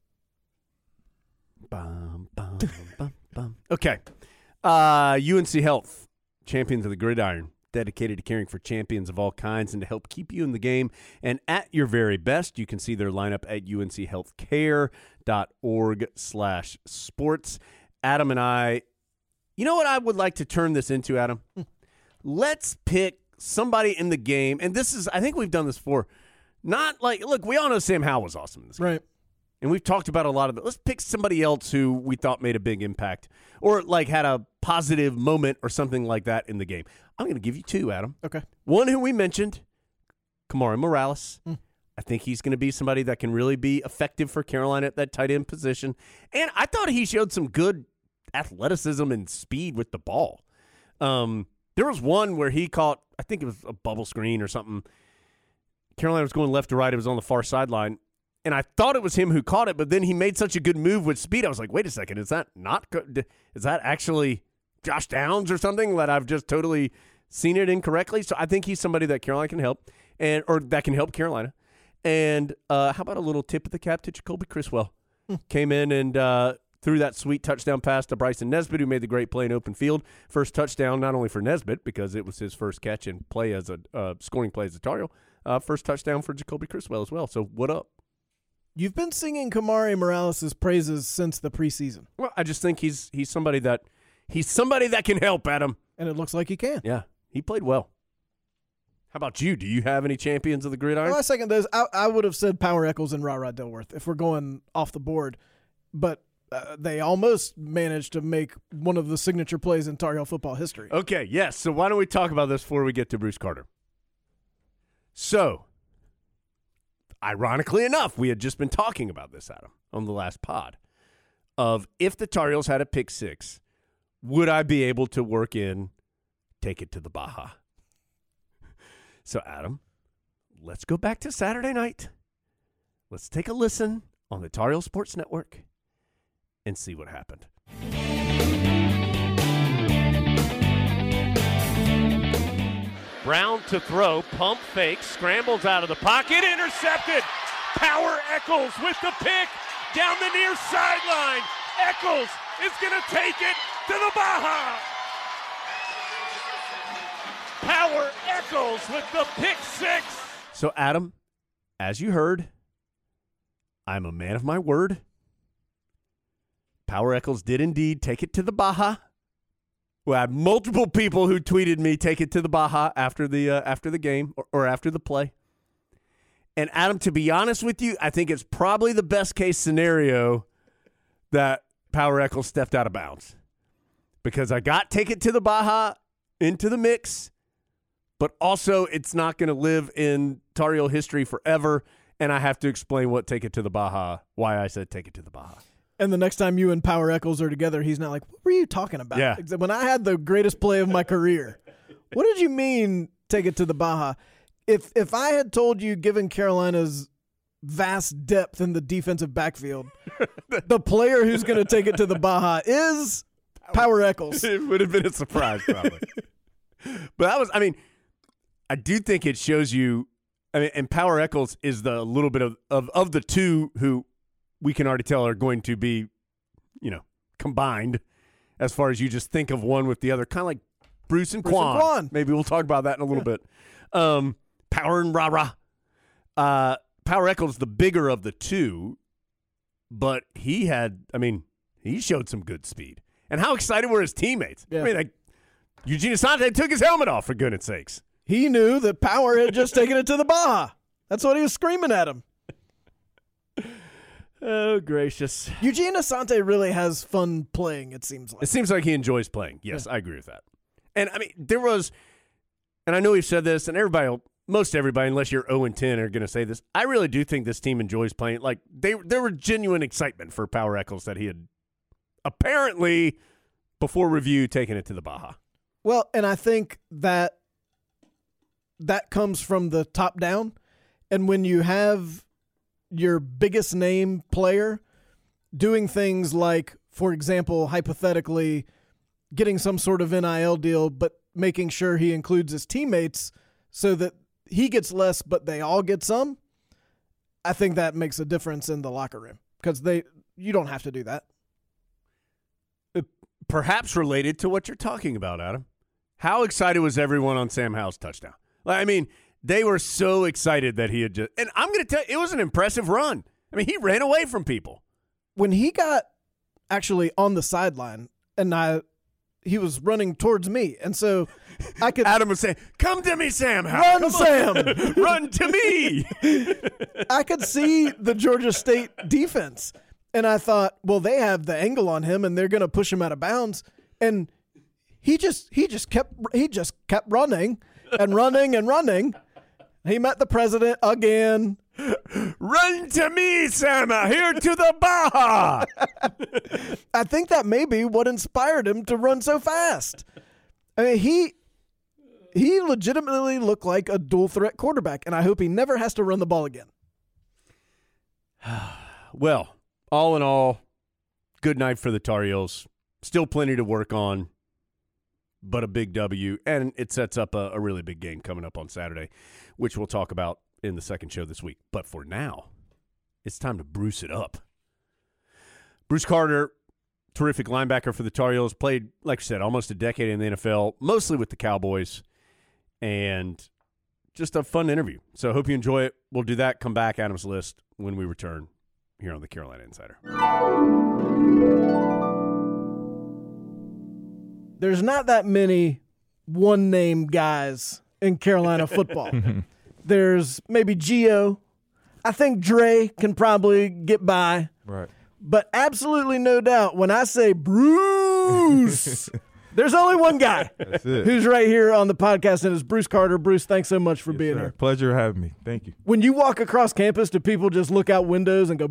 Bum, bum, bum, bum. Okay. Uh, U N C Health, champions of the gridiron, dedicated to caring for champions of all kinds and to help keep you in the game and at your very best. You can see their lineup at unchealthcare.org slash sports. Adam and I, you know what I would like to turn this into, Adam? Let's pick somebody in the game, and this is, I think we've done this before. Not like, look, we all know Sam Howell was awesome in this game. Right. And we've talked about a lot of it. Let's pick somebody else who we thought made a big impact or like had a positive moment or something like that in the game. I'm going to give you two, Adam. Okay. One who we mentioned, Kamari Morales. Mm. I think he's going to be somebody that can really be effective for Carolina at that tight end position. And I thought he showed some good athleticism and speed with the ball. Um, there was one where he caught, I think it was a bubble screen or something. Carolina was going left to right. It was on the far sideline. And I thought it was him who caught it, but then he made such a good move with speed. I was like, wait a second, is that not good? Is that actually Josh Downs or something that I've just totally seen it incorrectly? So I think he's somebody that Carolina can help, and or that can help Carolina. And uh, how about a little tip of the cap to Jacoby Criswell? Hmm. Came in and uh, threw that sweet touchdown pass to Bryson Nesbitt, who made the great play in open field. First touchdown not only for Nesbitt, because it was his first catch and play as a uh, scoring play as a Tar Heel, uh, first touchdown for Jacoby Criswell as well. So what up? You've been singing Kamari Morales' praises since the preseason. Well, I just think he's he's somebody that he's somebody that can help, Adam. And it looks like he can. Yeah, he played well. How about you? Do you have any champions of the gridiron? Well, I second those. I, I would have said Power Eccles and Ra-Ra Dilworth if we're going off the board. But uh, they almost managed to make one of the signature plays in Tar Heel football history. Okay, yes. So why don't we talk about this before we get to Bruce Carter? So, ironically enough, we had just been talking about this, Adam, on the last pod, of if the Tar Heels had a pick six, would I be able to work in take it to the Baja? So, Adam, let's go back to Saturday night. Let's take a listen on the Tar Heel Sports Network and see what happened. Brown to throw, pump fake, scrambles out of the pocket, intercepted. Power Eccles with the pick down the near sideline. Eccles is going to take it to the Baja. Power Eccles with the pick six. So, Adam, as you heard, I'm a man of my word. Power Eccles did indeed take it to the Baja. We had multiple people who tweeted me take it to the Baja after the uh, after the game or, or after the play. And, Adam, to be honest with you, I think it's probably the best case scenario that Power Eccles stepped out of bounds. Because I got take it to the Baja into the mix, but also it's not going to live in Tar Heel history forever, and I have to explain what take it to the Baja, why I said take it to the Baja. And the next time you and Power Eccles are together, he's not like, what were you talking about? Yeah. When I had the greatest play of my career, what did you mean take it to the Baja? If if I had told you, given Carolina's vast depth in the defensive backfield, the player who's going to take it to the Baja is Power Eccles. It would have been a surprise, probably. But that was, I mean, I do think it shows you, I mean, and Power Eccles is the little bit of, of, of the two who we can already tell are going to be, you know, combined as far as you just think of one with the other, kind of like Bruce and Bruce Quan. and Quan. Maybe we'll talk about that in a little Yeah. bit. Um, Power and Ra-Ra. Uh, Power Eccles, the bigger of the two, but he had, I mean, he showed some good speed. And how excited were his teammates? Yeah. I mean, like, Eugene Asante took his helmet off, for goodness sakes. He knew that Power had just taken it to the Baja. That's what he was screaming at him. Oh, gracious. Eugene Asante really has fun playing, it seems like. It seems like he enjoys playing. Yes, yeah. I agree with that. And, I mean, there was, and I know we've said this, and everybody, will, most everybody, unless you're oh and ten, are going to say this. I really do think this team enjoys playing. Like, they there were genuine excitement for Power Eccles that he had apparently, before review, taken it to the Baja. Well, and I think that that comes from the top down. And when you have your biggest name player doing things like, for example, hypothetically, getting some sort of N I L deal, but making sure he includes his teammates so that he gets less, but they all get some, I think that makes a difference in the locker room because they you don't have to do that. Perhaps related to what you're talking about, Adam. How excited was everyone on Sam Howell's touchdown? Like, I mean, they were so excited that he had just – and I'm going to tell you, it was an impressive run. I mean, he ran away from people. When he got actually on the sideline and I he was running towards me, and so I could – Adam was saying, come to me, Sam Howell. Run, Sam. Run to me. I could see the Georgia State defense, and I thought, well, they have the angle on him, and they're going to push him out of bounds. And he just he just kept he just kept running and running and running. He met the president again. Run to me, Sam, here to the Baja. I think that may be what inspired him to run so fast. I mean, he he legitimately looked like a dual threat quarterback, and I hope he never has to run the ball again. Well, all in all, good night for the Tar Heels. Still plenty to work on, but a big W, and it sets up a, a really big game coming up on Saturday, which we'll talk about in the second show this week. But for now, it's time to Bruce it up. Bruce Carter, terrific linebacker for the Tar Heels, played, like I said, almost a decade in the N F L, mostly with the Cowboys, and just a fun interview. So I hope you enjoy it. We'll do that, come back, Adam's List, when we return here on the Carolina Insider. There's not that many one-name guys in Carolina football. There's maybe Gio. I think Dre can probably get by. Right. But absolutely no doubt, when I say Bruce, there's only one guy who's right here on the podcast, and it's Bruce Carter. Bruce, thanks so much for yes, being sir. here. Pleasure having me. Thank you. When you walk across campus, do people just look out windows and go,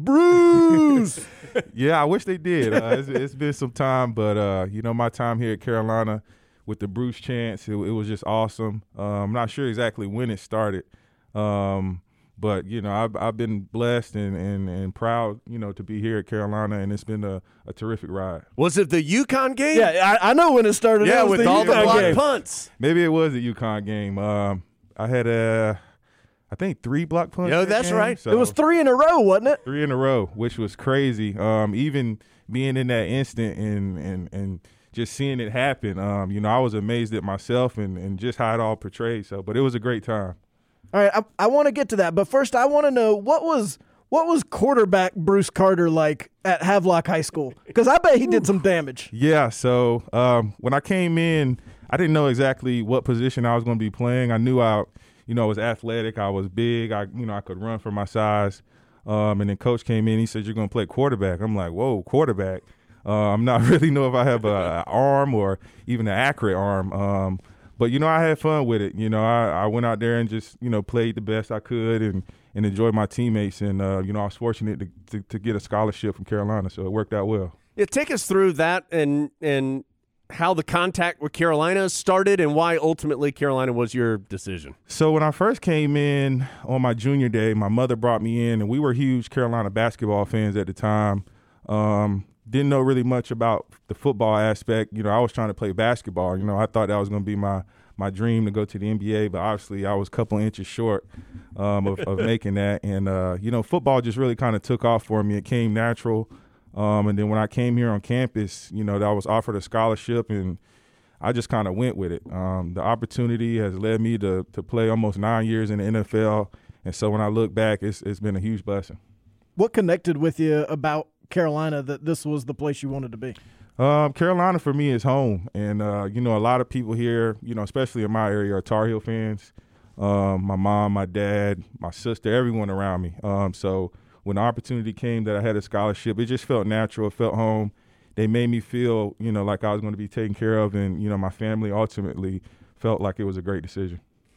Bruce? Yeah, I wish they did. Uh, it's, it's been some time, but, uh, you know, my time here at Carolina with the Bruce chants, it, it was just awesome. Uh, I'm not sure exactly when it started. Um But, you know, I've, I've been blessed and, and, and proud, you know, to be here at Carolina, and it's been a, a terrific ride. Was it the UConn game? Yeah, I, I know when it started. Yeah, it was with the all the UConn blocked game. punts. Maybe it was the UConn game. Um, I had, a, I think, three block punts. Yo, that that's game, right. so It was three in a row, wasn't it? Three in a row, which was crazy. Um, even being in that instant and, and, and just seeing it happen, um, you know, I was amazed at myself and, and just how it all portrayed. So, but it was a great time. All right, I, I want to get to that, but first I want to know what was what was quarterback Bruce Carter like at Havelock High School? Because I bet he did some damage. Yeah, so um, when I came in, I didn't know exactly what position I was going to be playing. I knew I, you know, I was athletic, I was big, I, you know, I could run for my size. Um, and then coach came in, he said, "You're going to play quarterback." I'm like, "Whoa, quarterback." Uh, I'm not really know if I have a, a arm or even an accurate arm. Um, But, you know, I had fun with it. You know, I, I went out there and just, you know, played the best I could and, and enjoyed my teammates. And, uh, you know, I was fortunate to, to, to get a scholarship from Carolina, so it worked out well. Yeah, take us through that and and how the contact with Carolina started and why ultimately Carolina was your decision. So when I first came in on my junior day, my mother brought me in, and we were huge Carolina basketball fans at the time. Um Didn't know really much about the football aspect. You know, I was trying to play basketball. You know, I thought that was going to be my, my dream to go to the N B A, but obviously I was a couple inches short um, of, of making that. And, uh, you know, football just really kind of took off for me. It came natural. Um, and then when I came here on campus, you know, I was offered a scholarship, and I just kind of went with it. Um, the opportunity has led me to to play almost nine years in the N F L. And so when I look back, it's it's been a huge blessing. What connected with you about Carolina that this was the place you wanted to be? Um, Carolina for me is home, and uh, you know, a lot of people here, you know, especially in my area, are Tar Heel fans. Um, my mom, my dad, my sister, everyone around me. Um, so when the opportunity came that I had a scholarship, it just felt natural. It felt home. They made me feel, you know, like I was going to be taken care of, and you know, my family ultimately felt like it was a great decision.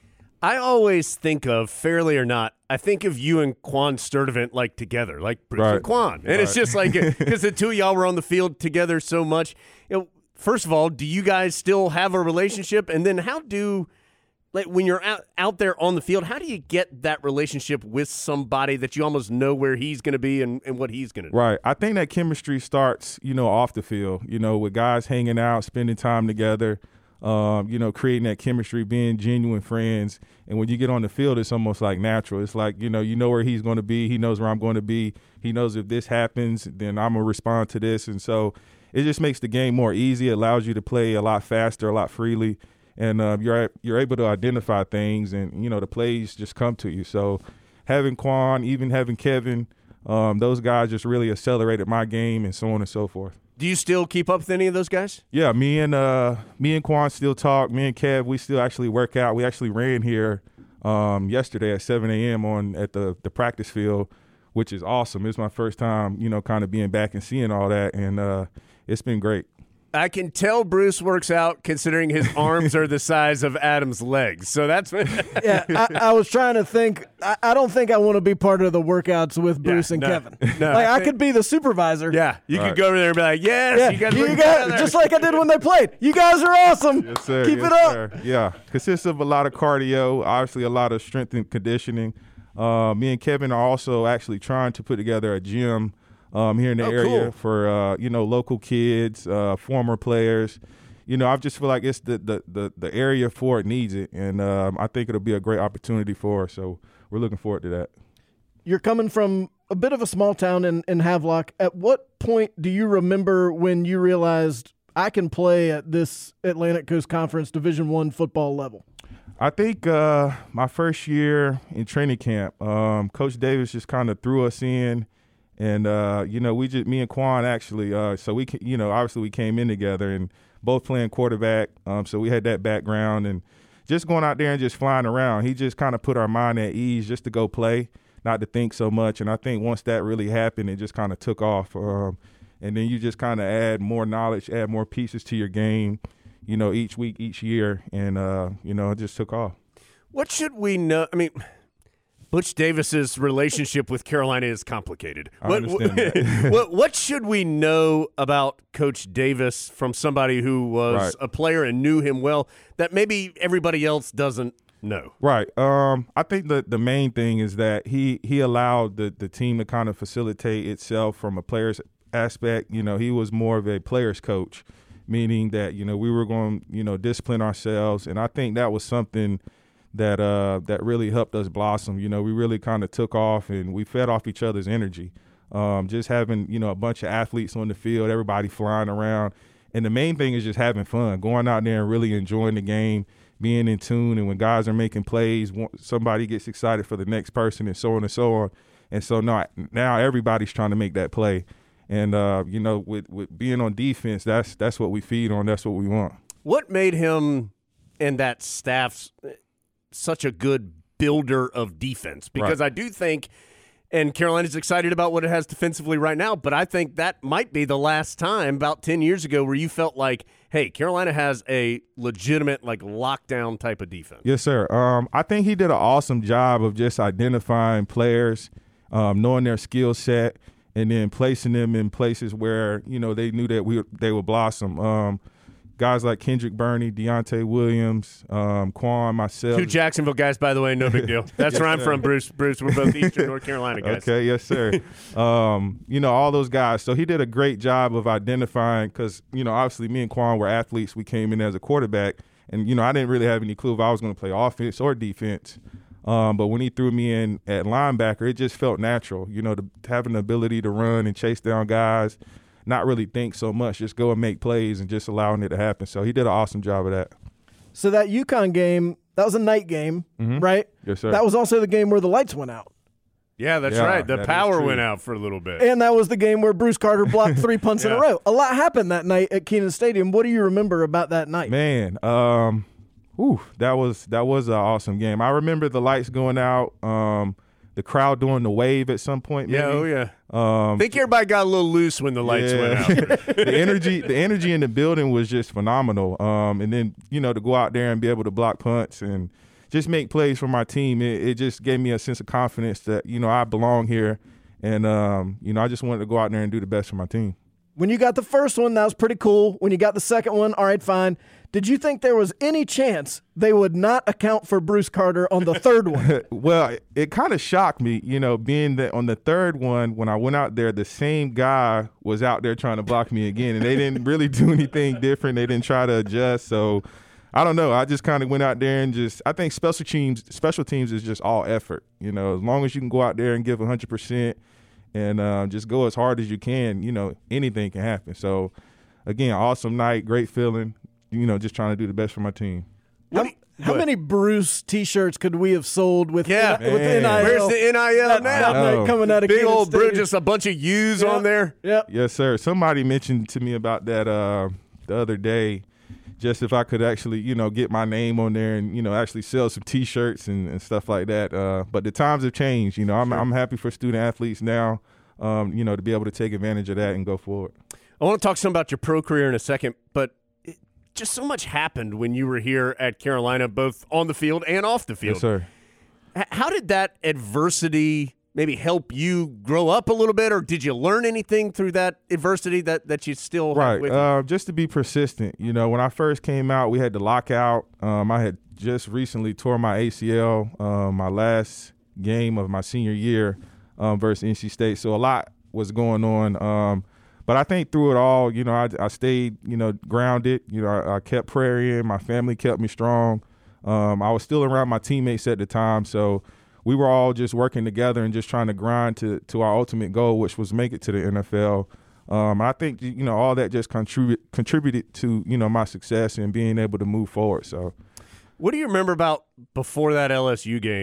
I always think of, fairly or not, I think of you and Quan Sturdivant like together, like Bruce right. and Quan. And right. it's just like, because the two of y'all were on the field together so much. You know, first of all, do you guys still have a relationship? And then how do, like when you're out, out there on the field, how do you get that relationship with somebody that you almost know where he's going to be and, and what he's going to do? Right. I think that chemistry starts, you know, off the field, you know, with guys hanging out, spending time together. Um, you know, creating that chemistry, being genuine friends. And when you get on the field, it's almost like natural. It's like, you know, you know where he's going to be. He knows where I'm going to be. He knows if this happens, then I'm going to respond to this. And so it just makes the game more easy. It allows you to play a lot faster, a lot freely. And uh, you're you're able to identify things, and, you know, the plays just come to you. So having Quan, even having Kevin, um, those guys just really accelerated my game, and so on and so forth. Do you still keep up with any of those guys? Yeah, me and uh, me and Quan still talk. Me and Kev, we still actually work out. We actually ran here um, yesterday at seven a.m. on at the, the practice field, which is awesome. It's my first time, you know, kind of being back and seeing all that, and uh, it's been great. I can tell Bruce works out considering his arms are the size of Adam's legs. So that's yeah. I, I was trying to think. I, I don't think I want to be part of the workouts with Bruce yeah, and no, Kevin. No. Like I could be the supervisor. Yeah, you right. could go over there and be like, "Yes, yeah, you guys, you guys just like I did when they played. You guys are awesome. Yes, sir. Keep yes, it up." Sir. Yeah, consists of a lot of cardio, obviously a lot of strength and conditioning. Uh, me and Kevin are also actually trying to put together a gym. Um, here in the oh, area cool. for, uh, you know, local kids, uh, former players. You know, I just feel like it's the, the, the, the area for it needs it, and um, I think it'll be a great opportunity for us, so we're looking forward to that. You're coming from a bit of a small town in, in Havelock. At what point do you remember when you realized I can play at this Atlantic Coast Conference Division One football level? I think uh, my first year in training camp, um, Coach Davis just kind of threw us in, And, uh, you know, we just, me and Quan actually, uh, so we, you know, obviously we came in together and both playing quarterback. Um, so we had that background and just going out there and just flying around. He just kind of put our mind at ease just to go play, not to think so much. And I think once that really happened, it just kind of took off. Um, and then you just kind of add more knowledge, add more pieces to your game, you know, each week, each year. And, uh, you know, it just took off. What should we know? I mean, Butch Davis's relationship with Carolina is complicated. I what, understand that. what, what should we know about Coach Davis from somebody who was Right. a player and knew him well that maybe everybody else doesn't know? Right. Um, I think the the main thing is that he he allowed the the team to kind of facilitate itself from a player's aspect. You know, he was more of a player's coach, meaning that, you know, we were going, you know, discipline ourselves. And I think that was something that uh, that really helped us blossom. You know, we really kind of took off and we fed off each other's energy. Um, just having, you know, a bunch of athletes on the field, everybody flying around. And the main thing is just having fun, going out there and really enjoying the game, being in tune. And when guys are making plays, somebody gets excited for the next person and so on and so on. And so now, now everybody's trying to make that play. And, uh, you know, with, with being on defense, that's that's what we feed on. That's what we want. What made him and that staff's such a good builder of defense? Because Right. I do think, and Carolina's excited about what it has defensively right now, but I think that might be the last time, about ten years ago, where you felt like, hey, Carolina has a legitimate, like, lockdown type of defense. Yes, sir. Um, I think he did an awesome job of just identifying players, um, knowing their skill set, and then placing them in places where, you know, they knew that we they would blossom. Um, guys like Kendrick Burney, Deontay Williams, um, Quan, myself. Two Jacksonville guys, by the way, no big deal. That's Yes, where I'm sir. from, Bruce. Bruce, we're both Eastern North Carolina guys. Okay, yes, sir. um, you know, all those guys. So he did a great job of identifying because, you know, obviously me and Quan were athletes. We came in as a quarterback. And, you know, I didn't really have any clue if I was going to play offense or defense. Um, but when he threw me in at linebacker, it just felt natural, you know, to having the ability to run and chase down guys, not really think so much, just go and make plays and just allowing it to happen. So he did an awesome job of that. So that UConn game, that was a night game, Mhm. right? Yes, sir. That was also the game where the lights went out. Yeah, that's Yeah, right. The that is power true. went out for a little bit. And that was the game where Bruce Carter blocked three punts in a Yeah. row. A lot happened that night at Kenan Stadium. What do you remember about that night? Man, um, whew, that was that was an awesome game. I remember the lights going out, um, the crowd doing the wave at some point. Yeah, maybe. oh yeah. Um, I think everybody got a little loose when the lights yeah. went out. the energy, the energy in the building was just phenomenal. Um, and then you know to go out there and be able to block punts and just make plays for my team, it, it just gave me a sense of confidence that you know I belong here, and um, you know I just wanted to go out there and do the best for my team. When you got the first one, that was pretty cool. When you got the second one, all right, fine. Did you think there was any chance they would not account for Bruce Carter on the third one? Well, it, it kind of shocked me, you know, being that on the third one, when I went out there, the same guy was out there trying to block me again, and they didn't really do anything different. They didn't try to adjust. So I don't know. I just kind of went out there and just – I think special teams, special teams is just all effort. You know, as long as you can go out there and give one hundred percent and uh, just go as hard as you can, you know, anything can happen. So, again, awesome night, great feeling. You know, just trying to do the best for my team. How, how many Bruce T-shirts could we have sold with, Yeah. with N I L? Where's the N I L that, now? that night coming out of Big Kenan old Bruce, Stadium? just a bunch of U's Yep. on there. Yep. Yes, sir. Somebody mentioned to me about that uh, the other day, just if I could actually, you know, get my name on there and, you know, actually sell some T-shirts and, and stuff like that. Uh, but the times have changed. You know, I'm, Sure. I'm happy for student athletes now, um, you know, to be able to take advantage of that and go forward. I want to talk some about your pro career in a second, but it, just so much happened when you were here at Carolina, both on the field and off the field. Yes, sir. H- how did that adversity maybe help you grow up a little bit, or did you learn anything through that adversity that, that you still have Right. with you? Uh, just to be persistent. You know, when I first came out, we had the lockout. Um, I had just recently tore my A C L, um, my last game of my senior year um, versus N C State. So a lot was going on. Um, but I think through it all, you know, I, I stayed, you know, grounded. You know, I, I kept praying. My family kept me strong. Um, I was still around my teammates at the time. So we were all just working together and just trying to grind to, to our ultimate goal, which was make it to the N F L. Um, I think, you know, all that just contribute, contributed to, you know, my success and being able to move forward. So What do you remember about before that L S U game,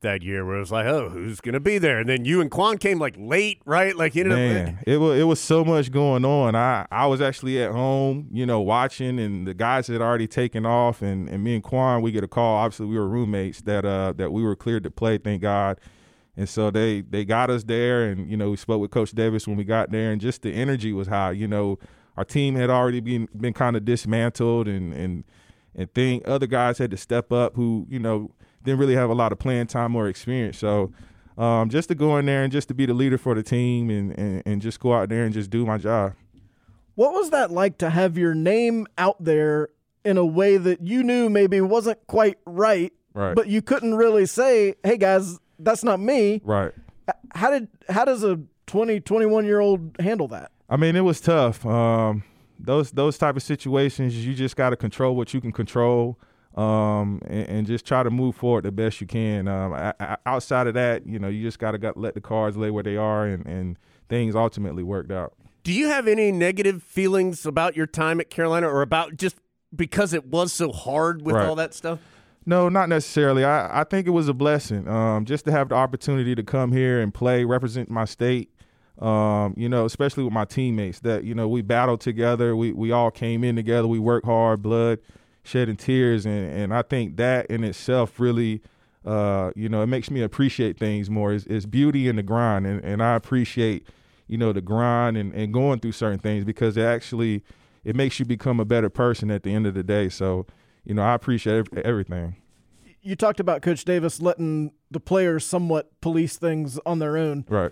that year where it was like, oh, who's going to be there? And then you and Quan came like late, right? Like, you know, man, it was, it was so much going on. I, I was actually at home, you know, watching, and the guys had already taken off, and, and me and Quan, we get a call. Obviously, we were roommates that uh, that we were cleared to play, thank God. And so they, they got us there, and, you know, we spoke with Coach Davis when we got there, and just the energy was high. You know, our team had already been been kind of dismantled, and and and think other guys had to step up who, you know, didn't really have a lot of playing time or experience. So um, just to go in there and just to be the leader for the team and, and, and just go out there and just do my job. What was that like to have your name out there in a way that you knew maybe wasn't quite right, right. but you couldn't really say, hey, guys, that's not me. Right. How did how does a twenty, twenty-one-year-old handle that? I mean, it was tough. Um, those those type of situations, you just got to control what you can control, um, and, and just try to move forward the best you can. Um, I, I, outside of that, you know, you just got to let the cards lay where they are, and, and things ultimately worked out. Do you have any negative feelings about your time at Carolina, or about just because it was so hard with right. all that stuff? No, not necessarily. I, I think it was a blessing um, just to have the opportunity to come here and play, represent my state, um, you know, especially with my teammates that, you know, we battled together. We we all came in together. We worked hard, blood, shedding tears. And, and I think that in itself really, uh, you know, it makes me appreciate things more. It's, it's beauty in the grind. And, and I appreciate, you know, the grind and, and going through certain things because it actually it makes you become a better person at the end of the day. So, you know, I appreciate everything. You talked about Coach Davis letting the players somewhat police things on their own. Right.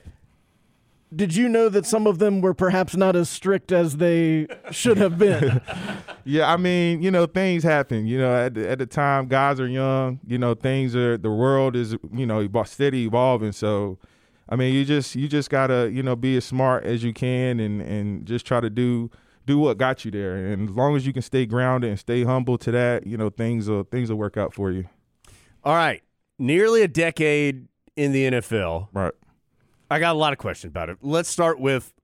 Did you know that some of them were perhaps not as strict as they should have been? Yeah, I mean, you know, things happen. You know, at the, at the time, guys are young. You know, things are – the world is, you know, steady evolving. So, I mean, you just you just got to, you know, be as smart as you can and, and just try to do – do what got you there. And as long as you can stay grounded and stay humble to that, you know, things will things will work out for you. All right. Nearly a decade in the N F L. Right. I got a lot of questions about it. Let's start with,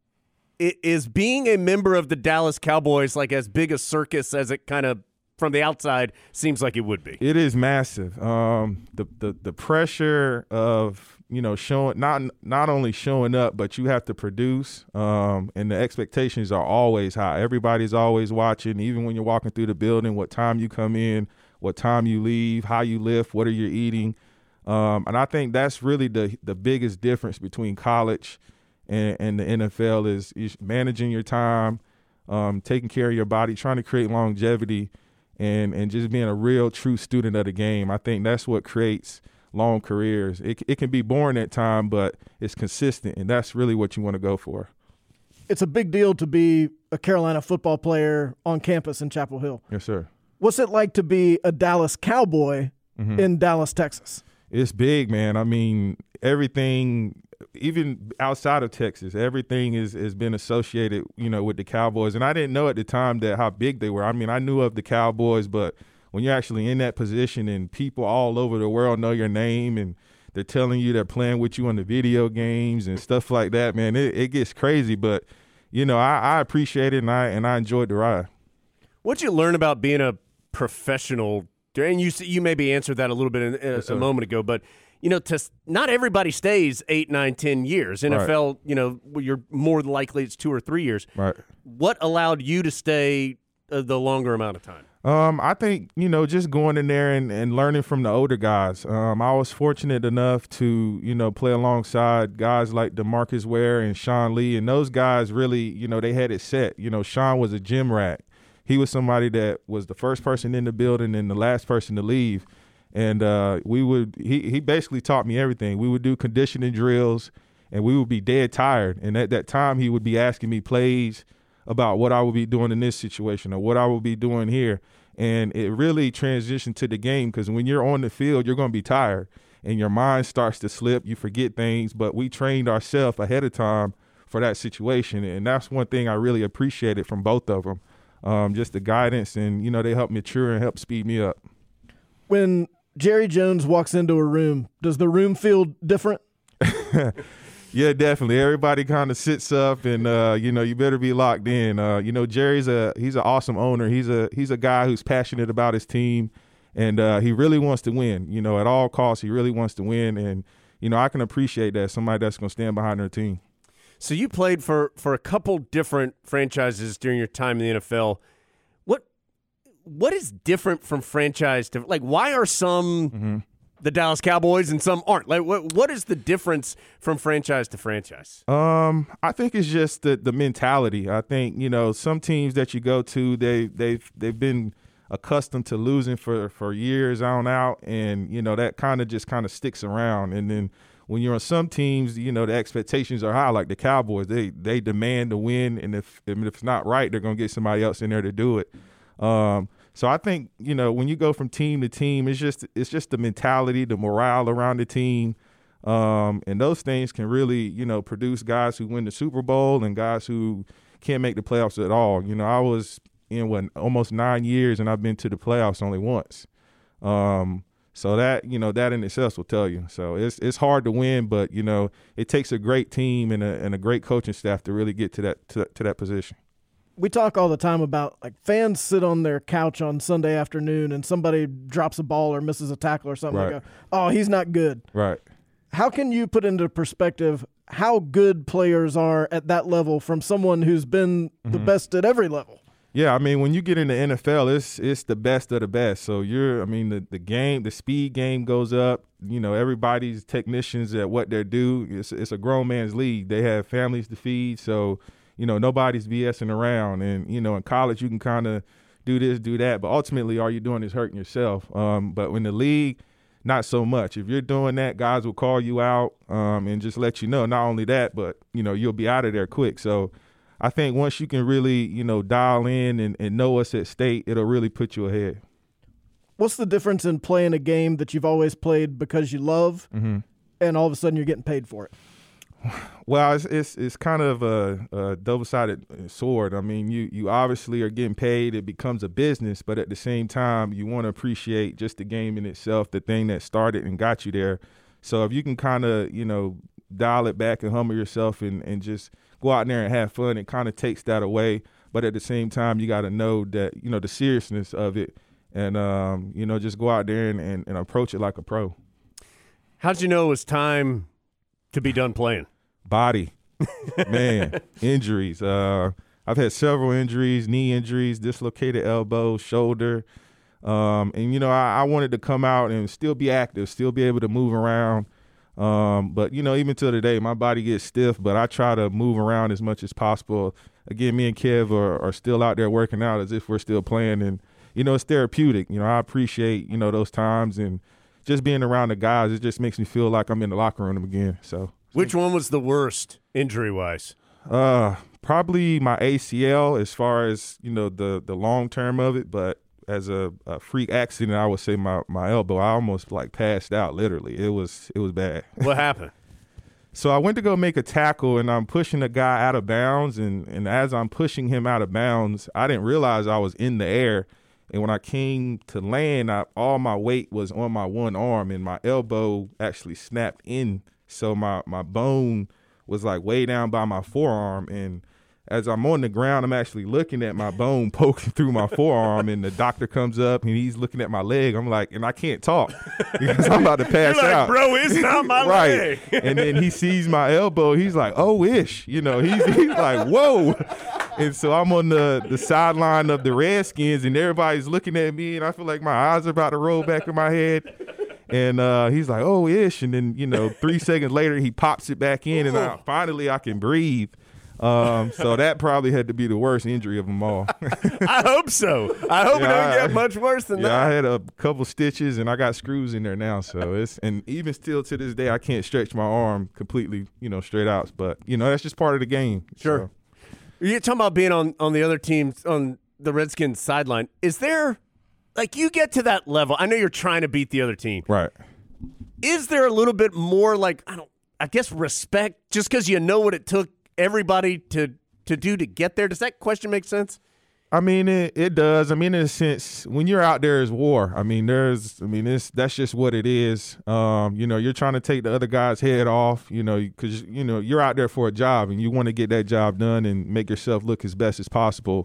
is being a member of the Dallas Cowboys like as big a circus as it kind of from the outside seems like it would be? It is massive. Um, the, the the pressure of, you know, showing not not only showing up, but you have to produce, um, and the expectations are always high. Everybody's always watching, even when you're walking through the building, what time you come in, what time you leave, how you lift, what are you eating. Um, and I think that's really the the biggest difference between college and, and the N F L is, is managing your time, um, taking care of your body, trying to create longevity, and and just being a real true student of the game. I think that's what creates long careers. It it can be boring at times, but it's consistent, and that's really what you want to go for. It's a big deal to be a Carolina football player on campus in Chapel Hill. Yes, sir. What's it like to be a Dallas Cowboy mm-hmm. in Dallas, Texas? It's big, man. I mean, everything, even outside of Texas, everything is has been associated, you know, with the Cowboys. And I didn't know at the time that how big they were. I mean, I knew of the Cowboys, but when you're actually in that position and people all over the world know your name and they're telling you they're playing with you on the video games and stuff like that, man, it, it gets crazy. But, you know, I, I appreciate it and I and I enjoyed the ride. What'd you learn about being a professional? And you you maybe answered that a little bit in, in yes, a moment ago, but you know, to not everybody stays eight, nine, ten years. N F L, right. you know, you're more than likely it's two or three years. Right. What allowed you to stay uh, the longer amount of time? Um, I think, you know, just going in there and, and learning from the older guys. Um, I was fortunate enough to, you know, play alongside guys like DeMarcus Ware and Sean Lee, and those guys really, you know, they had it set. You know, Sean was a gym rat. He was somebody that was the first person in the building and the last person to leave. And uh, we would he, – he basically taught me everything. We would do conditioning drills, and we would be dead tired. And at that time, he would be asking me plays about what I would be doing in this situation or what I would be doing here. And it really transitioned to the game because when you're on the field, you're going to be tired, and your mind starts to slip. You forget things. But we trained ourselves ahead of time for that situation, and that's one thing I really appreciated from both of them. Um, just the guidance, and, you know, they help mature and help speed me up. When Jerry Jones walks into a room, does the room feel different? Yeah, definitely. Everybody kind of sits up, and, uh, you know, you better be locked in. Uh, you know, Jerry's a he's an awesome owner. He's a he's a guy who's passionate about his team, And uh, he really wants to win. You know, at all costs, he really wants to win. And, you know, I can appreciate that, somebody that's going to stand behind their team. So you played for, for a couple different franchises during your time in the N F L. What What is different from franchise to – like, why are some mm-hmm. the Dallas Cowboys and some aren't? Like, what What is the difference from franchise to franchise? Um, I think it's just the, the mentality. I think, you know, some teams that you go to, they, they've, they've been – accustomed to losing for, for years on out, and, you know, that kind of just kind of sticks around. And then when you're on some teams, you know, the expectations are high, like the Cowboys. They they demand to win, and if, if it's not right, they're going to get somebody else in there to do it. Um, so I think, you know, when you go from team to team, it's just it's just the mentality, the morale around the team, um, and those things can really, you know, produce guys who win the Super Bowl and guys who can't make the playoffs at all. You know, I was – in what almost nine years, and I've been to the playoffs only once. Um, so that you know that in itself will tell you. So it's it's hard to win, but you know it takes a great team and a and a great coaching staff to really get to that to, to that position. We talk all the time about like fans sit on their couch on Sunday afternoon and somebody drops a ball or misses a tackle or something. Right. They go, oh, he's not good. Right. How can you put into perspective how good players are at that level from someone who's been mm-hmm. the best at every level? Yeah, I mean, when you get in the N F L, it's it's the best of the best. So you're, I mean, the, the game, the speed game goes up. You know, everybody's technicians at what they do. It's it's a grown man's league. They have families to feed, so you know nobody's BSing around. And you know, in college, you can kind of do this, do that, but ultimately, all you're doing is hurting yourself. Um, but in the league, not so much. If you're doing that, guys will call you out um, and just let you know. Not only that, but you know, you'll be out of there quick. So I think once you can really, you know, dial in and, and know what's at stake, it'll really put you ahead. What's the difference in playing a game that you've always played because you love mm-hmm. and all of a sudden you're getting paid for it? Well, it's it's, it's kind of a, a double-sided sword. I mean, you, you obviously are getting paid. It becomes a business, but at the same time, you want to appreciate just the game in itself, the thing that started and got you there. So if you can kind of, you know, dial it back and humble yourself and, and just – go out there and have fun, it kind of takes that away. But at the same time, you got to know that, you know, the seriousness of it and, um, you know, just go out there and, and, and approach it like a pro. How did you know it was time to be done playing? Body. Man, injuries. Uh, I've had several injuries, knee injuries, dislocated elbow, shoulder. Um, and, you know, I, I wanted to come out and still be active, still be able to move around. Um, but, you know, even to today, my body gets stiff, but I try to move around as much as possible. Again, me and Kev are, are still out there working out as if we're still playing. And, you know, it's therapeutic. You know, I appreciate, you know, those times. And just being around the guys, it just makes me feel like I'm in the locker room again. So, which one was the worst injury-wise? Uh, probably my A C L as far as, you know, the, the long term of it. But as a, a freak accident, I would say my, my elbow, I almost like passed out literally. It was it was bad. What happened? So I went to go make a tackle, and I'm pushing a guy out of bounds, and, and as I'm pushing him out of bounds, I didn't realize I was in the air. And when I came to land, I, all my weight was on my one arm, and my elbow actually snapped in. So my, my bone was like way down by my forearm, and as I'm on the ground, I'm actually looking at my bone poking through my forearm, and the doctor comes up and he's looking at my leg. I'm like, and I can't talk because I'm about to pass You're like, out. Bro, it's not my right. leg. And then he sees my elbow. He's like, oh, ish. You know, he's, he's like, whoa. And so I'm on the, the sideline of the Redskins, and everybody's looking at me, and I feel like my eyes are about to roll back in my head. And uh, he's like, oh, ish. And then, you know, three seconds later, he pops it back in, and I, finally I can breathe. Um, so that probably had to be the worst injury of them all. I hope so. I hope yeah, it don't I, get much worse than yeah, that. I had a couple stitches, and I got screws in there now. So it's and even still to this day, I can't stretch my arm completely, you know, straight out. But you know, that's just part of the game. Sure. So. You're talking about being on on the other team on the Redskins sideline. Is there, like, you get to that level? I know you're trying to beat the other team, right? Is there a little bit more, like, I don't, I guess respect, just because you know what it took everybody to to do to get there? Does that question make sense? I mean, it, it does. I mean, in a sense, when you're out there is war. I mean, there's, I mean, it's, that's just what it is. Um, you know, you're trying to take the other guy's head off, you know, because, you know, you're out there for a job and you want to get that job done and make yourself look as best as possible.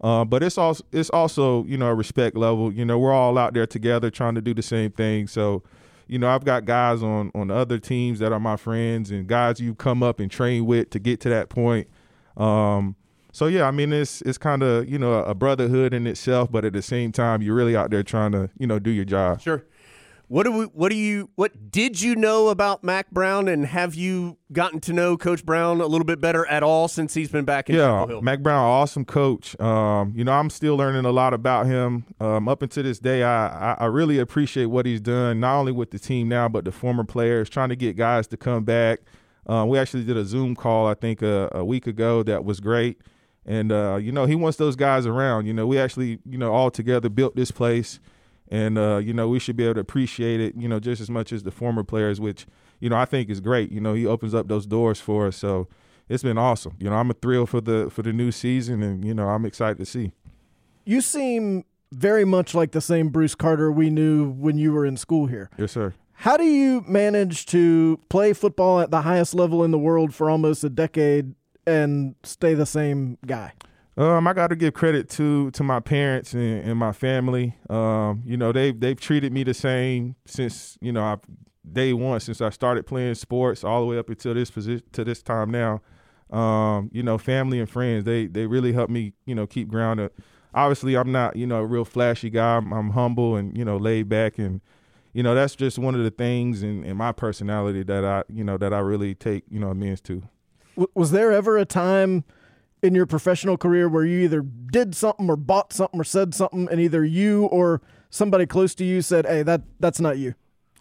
Uh, but it's also it's also you know a respect level. You know, we're all out there together trying to do the same thing. So, you know, I've got guys on on other teams that are my friends and guys you come up and train with to get to that point. Um, so yeah, I mean it's it's kind of you know a brotherhood in itself, but at the same time you're really out there trying to you know do your job. Sure. What do we, what do you what did you know about Mack Brown, and have you gotten to know Coach Brown a little bit better at all since he's been back in yeah, Chapel Hill? Mack Brown, awesome coach. Um, you know, I'm still learning a lot about him. Um, up until this day, I, I I really appreciate what he's done, not only with the team now, but the former players, trying to get guys to come back. Uh, we actually did a Zoom call, I think, a, a week ago that was great. And, uh, you know, he wants those guys around. You know, we actually, you know, all together built this place. And, uh, you know, we should be able to appreciate it, you know, just as much as the former players, which, you know, I think is great. You know, he opens up those doors for us. So it's been awesome. You know, I'm a thrill for the for the new season, and, you know, I'm excited to see. You seem very much like the same Bruce Carter we knew when you were in school here. Yes, sir. How do you manage to play football at the highest level in the world for almost a decade and stay the same guy? Um, I got to give credit to to my parents and, and my family. Um, you know, they've they've treated me the same since you know I've, day one, since I started playing sports all the way up until this position to this time now. Um, you know, family and friends, they they really helped me you know keep grounded. Obviously, I'm not you know a real flashy guy. I'm, I'm humble and you know laid back, and you know that's just one of the things in, in my personality that I you know that I really take you know amends to. Was there ever a time in your professional career where you either did something or bought something or said something, and either you or somebody close to you said, hey, that that's not you?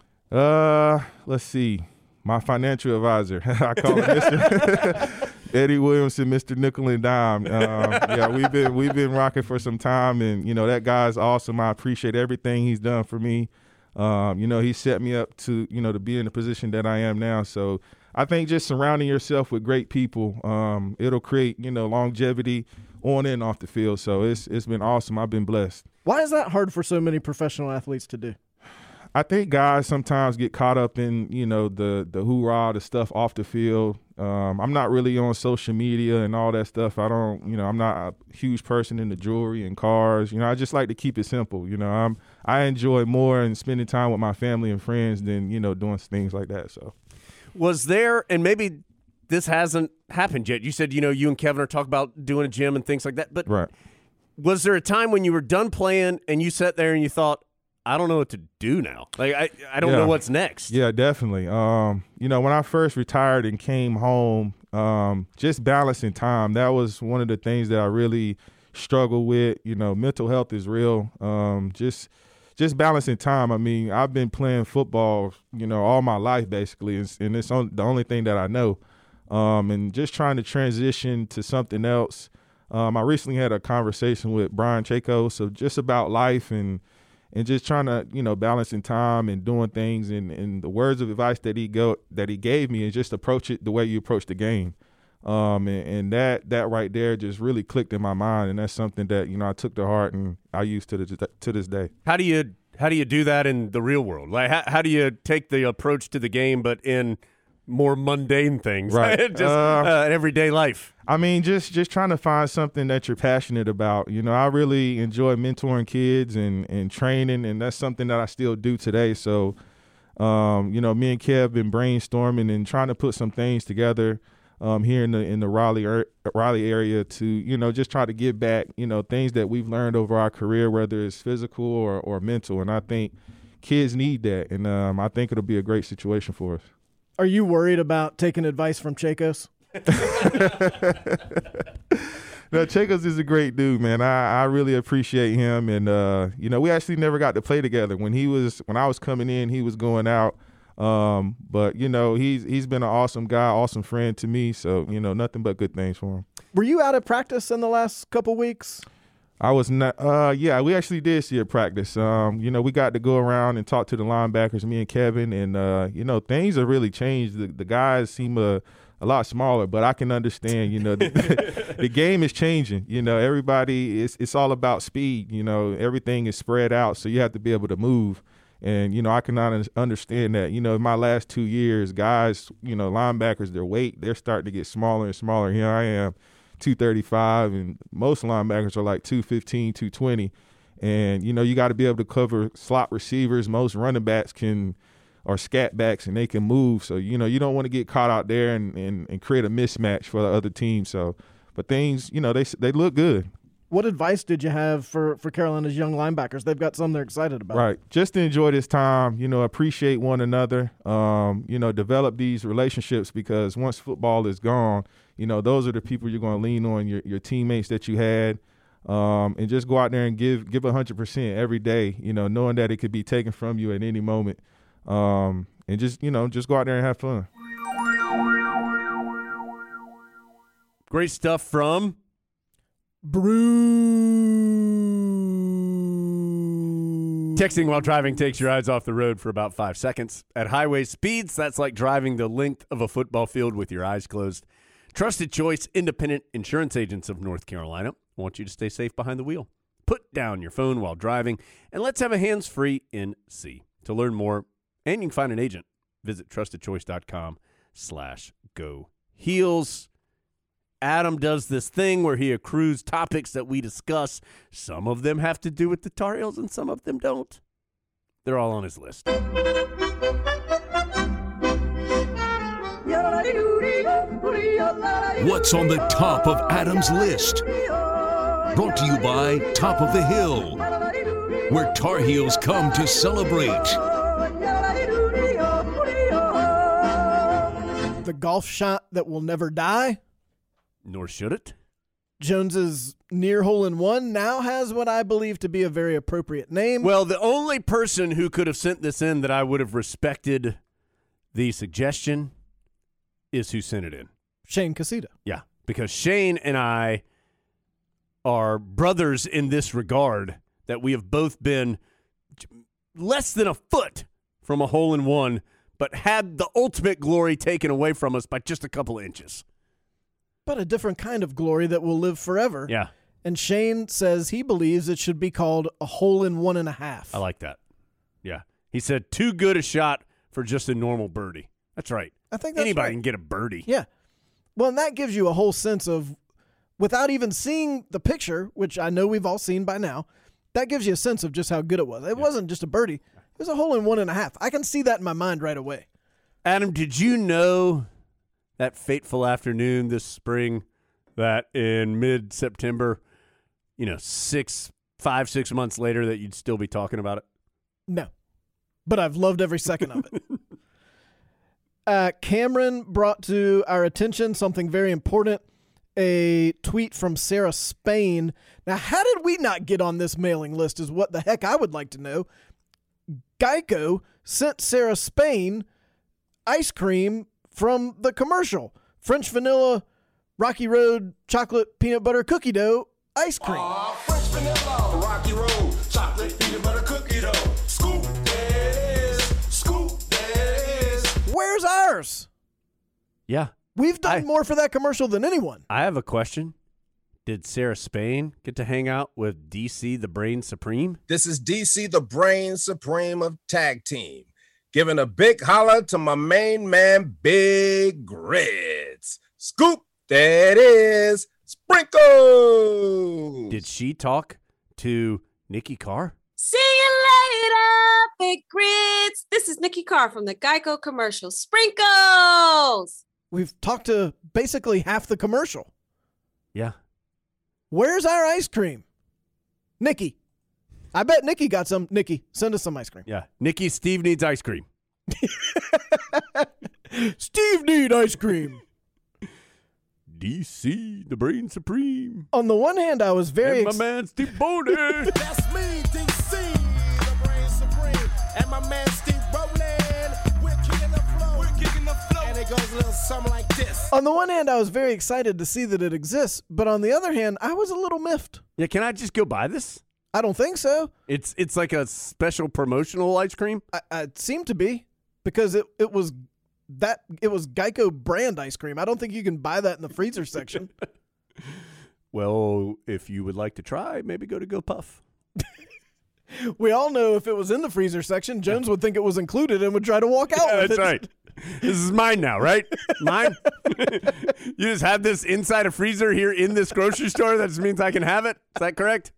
Uh, let's see. My financial advisor. I call him Mister Eddie Williamson, Mister Nickel and Dime. Um, yeah, we've been we've been rocking for some time, and you know that guy's awesome. I appreciate everything he's done for me. Um, you know, he set me up to you know to be in the position that I am now. So I think just surrounding yourself with great people, um, it'll create, you know, longevity on and off the field. So it's it's been awesome. I've been blessed. Why is that hard for so many professional athletes to do? I think guys sometimes get caught up in, you know, the the hoorah, the stuff off the field. Um, I'm not really on social media and all that stuff. I don't, you know, I'm not a huge person in the jewelry and cars. You know, I just like to keep it simple. You know, I'm I enjoy more and spending time with my family and friends than, you know, doing things like that. So. Was there, and maybe this hasn't happened yet, you said, you know, you and Kevin are talking about doing a gym and things like that, but right. Was there a time when you were done playing and you sat there and you thought, I don't know what to do now? Like, I, I don't yeah. know what's next. Yeah, definitely. Um, you know, when I first retired and came home, um, just balancing time, that was one of the things that I really struggled with. You know, mental health is real. Um, just – Just balancing time. I mean, I've been playing football, you know, all my life basically, and it's on, the only thing that I know. Um, and just trying to transition to something else. Um, I recently had a conversation with Brian Chaco, so just about life and and just trying to, you know, balancing time and doing things. And, and the words of advice that he go that he gave me is just approach it the way you approach the game. Um, and, and that that right there just really clicked in my mind, and that's something that you know I took to heart and I use to the, to this day. How do you how do you do that in the real world? Like how, how do you take the approach to the game, but in more mundane things, right? just uh, uh, everyday life. I mean, just just trying to find something that you're passionate about. You know, I really enjoy mentoring kids and and training, and that's something that I still do today. So, um, you know, me and Kev been brainstorming and trying to put some things together. Um, here in the in the Raleigh er, Raleigh area to you know just try to give back you know things that we've learned over our career, whether it's physical or, or mental, and I think kids need that, and um, I think it'll be a great situation for us. Are you worried about taking advice from Chacos? No, Chacos is a great dude, man. I, I really appreciate him, and uh, you know we actually never got to play together. When he was when I was coming in, he was going out. Um, but you know, he's he's been an awesome guy, awesome friend to me. So, you know, nothing but good things for him. Were you out of practice in the last couple weeks? I was not uh yeah, we actually did see a practice. Um, you know, we got to go around and talk to the linebackers, me and Kevin, and uh, you know, things have really changed. The, the guys seem a, a lot smaller, but I can understand, you know, the, the game is changing. You know, everybody it's it's all about speed, you know, everything is spread out, so you have to be able to move. And, you know, I cannot understand that. You know, in my last two years, guys, you know, linebackers, their weight, they're starting to get smaller and smaller. Here I am, two thirty-five, and most linebackers are like two fifteen, two twenty. And, you know, you got to be able to cover slot receivers. Most running backs can or scat backs, and they can move. So, you know, you don't want to get caught out there and, and, and create a mismatch for the other team. So, but things, you know, they they look good. What advice did you have for, for Carolina's young linebackers? They've got some they're excited about. Right. Just to enjoy this time, you know, appreciate one another, um, you know, develop these relationships, because once football is gone, you know, those are the people you're going to lean on, your your teammates that you had, um, and just go out there and give give one hundred percent every day, you know, knowing that it could be taken from you at any moment, um, and just, you know, just go out there and have fun. Great stuff from Brew. Texting while driving takes your eyes off the road for about five seconds. At highway speeds, that's like driving the length of a football field with your eyes closed. Trusted Choice Independent Insurance Agents of North Carolina want you to stay safe behind the wheel. Put down your phone while driving, and let's have a hands-free N C. To learn more, and you can find an agent, visit trustedchoice.com slash go heels. Adam does this thing where he accrues topics that we discuss. Some of them have to do with the Tar Heels and some of them don't. They're all on his list. What's on the top of Adam's list? Brought to you by Top of the Hill, where Tar Heels come to celebrate. The golf shot that will never die. Nor should it. Jones's near hole-in-one now has what I believe to be a very appropriate name. Well, the only person who could have sent this in that I would have respected the suggestion is who sent it in. Shane Casita. Yeah, because Shane and I are brothers in this regard, that we have both been less than a foot from a hole-in-one, but had the ultimate glory taken away from us by just a couple of inches. But a different kind of glory that will live forever. Yeah. And Shane says he believes it should be called a hole in one and a half. I like that. Yeah. He said too good a shot for just a normal birdie. That's right. I think that's Anybody right. can get a birdie. Yeah. Well, and that gives you a whole sense of, without even seeing the picture, which I know we've all seen by now, that gives you a sense of just how good it was. It yeah. wasn't just a birdie. It was a hole in one and a half. I can see that in my mind right away. Adam, did you know that fateful afternoon this spring that in mid-September, you know, six, five, six months later that you'd still be talking about it? No. But I've loved every second of it. uh, Cameron brought to our attention something very important, a tweet from Sarah Spain. Now, how did we not get on this mailing list is what the heck I would like to know. Geico sent Sarah Spain ice cream from the commercial. French vanilla, Rocky Road, chocolate, peanut butter, cookie dough, ice cream. Aw, French vanilla, Rocky Road, chocolate, peanut butter, cookie dough. Scoop this, scoop this. Where's ours? Yeah. We've done I, more for that commercial than anyone. I have a question. Did Sarah Spain get to hang out with D C the Brain Supreme? This is D C the Brain Supreme of Tag Team. Giving a big holler to my main man, Big Grits. Scoop, that is, Sprinkles. Did she talk to Nikki Carr? See you later, Big Grits. This is Nikki Carr from the Geico commercial. Sprinkles. We've talked to basically half the commercial. Yeah. Where's our ice cream? Nikki. I bet Nikki got some. Nikki, send us some ice cream. Yeah. Nikki, Steve needs ice cream. Steve need ice cream. D C, the Brain Supreme. On the one hand, I was very And my ex- man, Steve Boney. That's me, D C, the Brain Supreme. And my man, Steve Rowland. We're kicking the flow. We're kicking the flow. And it goes a little something like this. On the one hand, I was very excited to see that it exists. But on the other hand, I was a little miffed. Yeah, can I just go buy this? I don't think so. It's it's like a special promotional ice cream? I, I it seemed to be because it, it was that it was Geico brand ice cream. I don't think you can buy that in the freezer section. Well, if you would like to try, maybe go to Go Puff. We all know if it was in the freezer section, Jones would think it was included and would try to walk out Yeah, with that's it. right. This is mine now, right? Mine? You just have this inside a freezer here in this grocery store. That just means I can have it? Is that correct?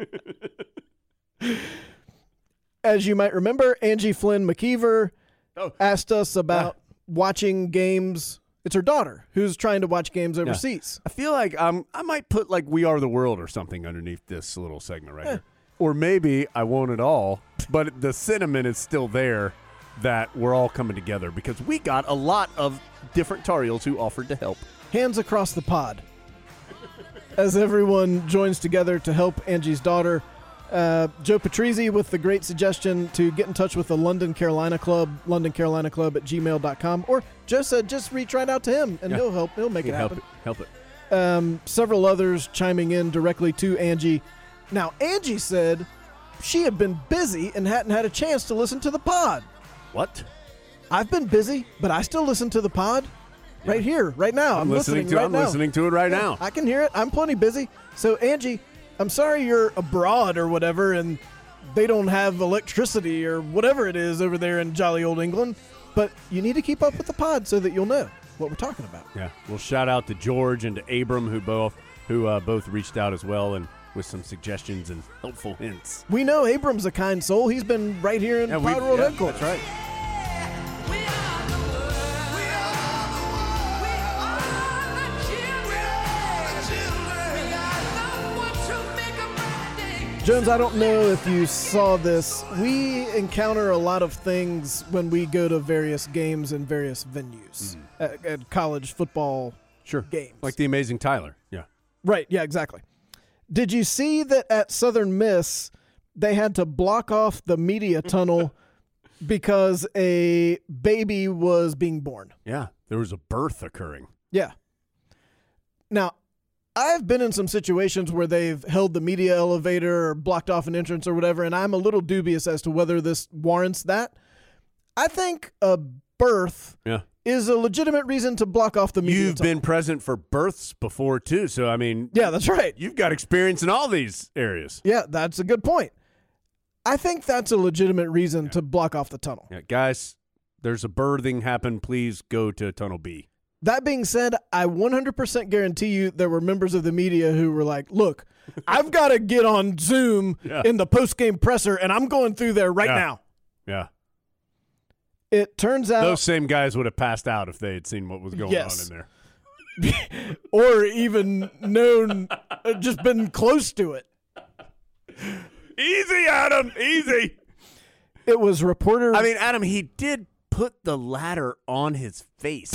As you might remember, Angie Flynn McKeever oh. asked us about ah. watching games. It's her daughter who's trying to watch games overseas. Yeah. I feel like um, I might put like We Are the World or something underneath this little segment right eh. here. Or maybe I won't at all, but the sentiment is still there that we're all coming together because we got a lot of different Tar Heels who offered to help. Hands across the pod as everyone joins together to help Angie's daughter. Uh, Joe Patrizzi with the great suggestion to get in touch with the London Carolina Club, London Carolina Club at gmail dot com. Or Joe said just reach right out to him, and yeah. he'll help. He'll make he'll it happen. Help it. Help it. Um, several others chiming in directly to Angie. Now, Angie said she had been busy and hadn't had a chance to listen to the pod. What? I've been busy, but I still listen to the pod yeah. right here, right now. I'm, I'm listening, listening to right I'm now. listening to it right yeah, now. I can hear it. I'm plenty busy. So, Angie, I'm sorry you're abroad or whatever, and they don't have electricity or whatever it is over there in jolly old England, but you need to keep up with the pod so that you'll know what we're talking about. Yeah. Well, shout out to George and to Abram who both who uh, both reached out as well and with some suggestions and helpful hints. We know Abram's a kind soul. He's been right here in yeah, Pod World yeah, headquarters. That's right. Jones, I don't know if you saw this. We encounter a lot of things when we go to various games in various venues mm. at, at college football sure. games. Like the Amazing Tyler. Yeah. Right. Yeah, exactly. Did you see that at Southern Miss, they had to block off the media tunnel because a baby was being born? Yeah. There was a birth occurring. Yeah. Now, I've been in some situations where they've held the media elevator or blocked off an entrance or whatever, and I'm a little dubious as to whether this warrants that. I think a birth yeah. is a legitimate reason to block off the media You've tunnel. been present for births before, too, so, I mean. Yeah, that's right. You've got experience in all these areas. Yeah, that's a good point. I think that's a legitimate reason yeah. to block off the tunnel. Yeah, guys, there's a birthing happen. Please go to Tunnel B. That being said, I one hundred percent guarantee you there were members of the media who were like, look, I've got to get on Zoom yeah. in the post-game presser, and I'm going through there right yeah. now. Yeah. It turns out those same guys would have passed out if they had seen what was going yes. on in there. Or even known, just been close to it. Easy, Adam. Easy. It was reporter. I mean, Adam, he did put the ladder on his face.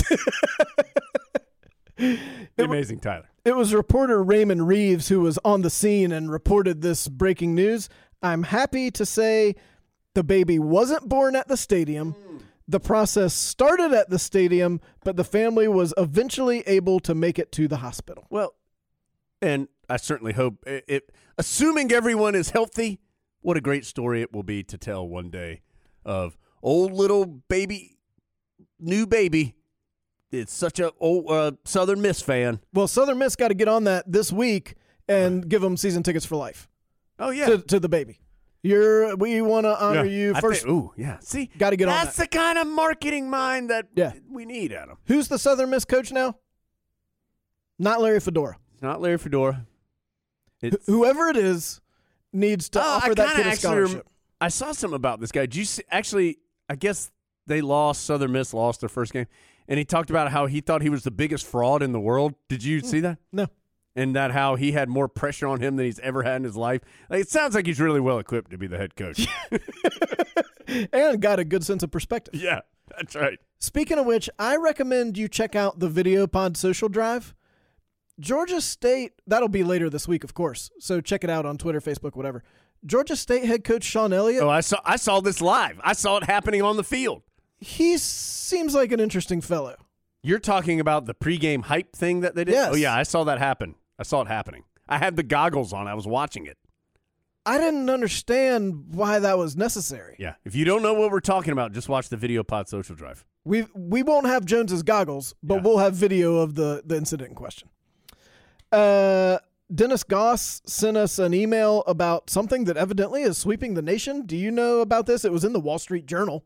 The Amazing Tyler. It was reporter Raymond Reeves who was on the scene and reported this breaking news. I'm happy to say the baby wasn't born at the stadium. Mm. The process started at the stadium, but the family was eventually able to make it to the hospital. Well, and I certainly hope, it, it, assuming everyone is healthy, what a great story it will be to tell one day of old little baby, new baby. It's such a old uh, Southern Miss fan. Well, Southern Miss got to get on that this week and give them season tickets for life. Oh yeah, to, to the baby. You're we want to honor yeah. you first. Think, ooh, yeah. See, got to get on. That's that. the kind of marketing mind that yeah. we need, Adam. Who's the Southern Miss coach now? Not Larry Fedora. It's not Larry Fedora. It's, Wh- whoever it is needs to oh, offer I that kid a scholarship. Rem- I saw something about this guy. Did you see, actually? I guess they lost. Southern Miss lost their first game. And he talked about how he thought he was the biggest fraud in the world. Did you see that? No. And that how he had more pressure on him than he's ever had in his life. Like, it sounds like he's really well equipped to be the head coach. And got a good sense of perspective. Yeah, that's right. Speaking of which, I recommend you check out the Video Pod Social Drive. Georgia State, that'll be later this week, of course. So check it out on Twitter, Facebook, whatever. Georgia State head coach Sean Elliott. Oh, I saw I saw this live. I saw it happening on the field. He seems like an interesting fellow. You're talking about the pregame hype thing that they did? Yes. Oh, yeah, I saw that happen. I saw it happening. I had the goggles on. I was watching it. I didn't understand why that was necessary. Yeah. If you don't know what we're talking about, just watch the Video Pod Social Drive. We we won't have Jones's goggles, but yeah. we'll have video of the, the incident in question. Uh, Dennis Goss sent us an email about something that evidently is sweeping the nation. Do you know about this? It was in the Wall Street Journal.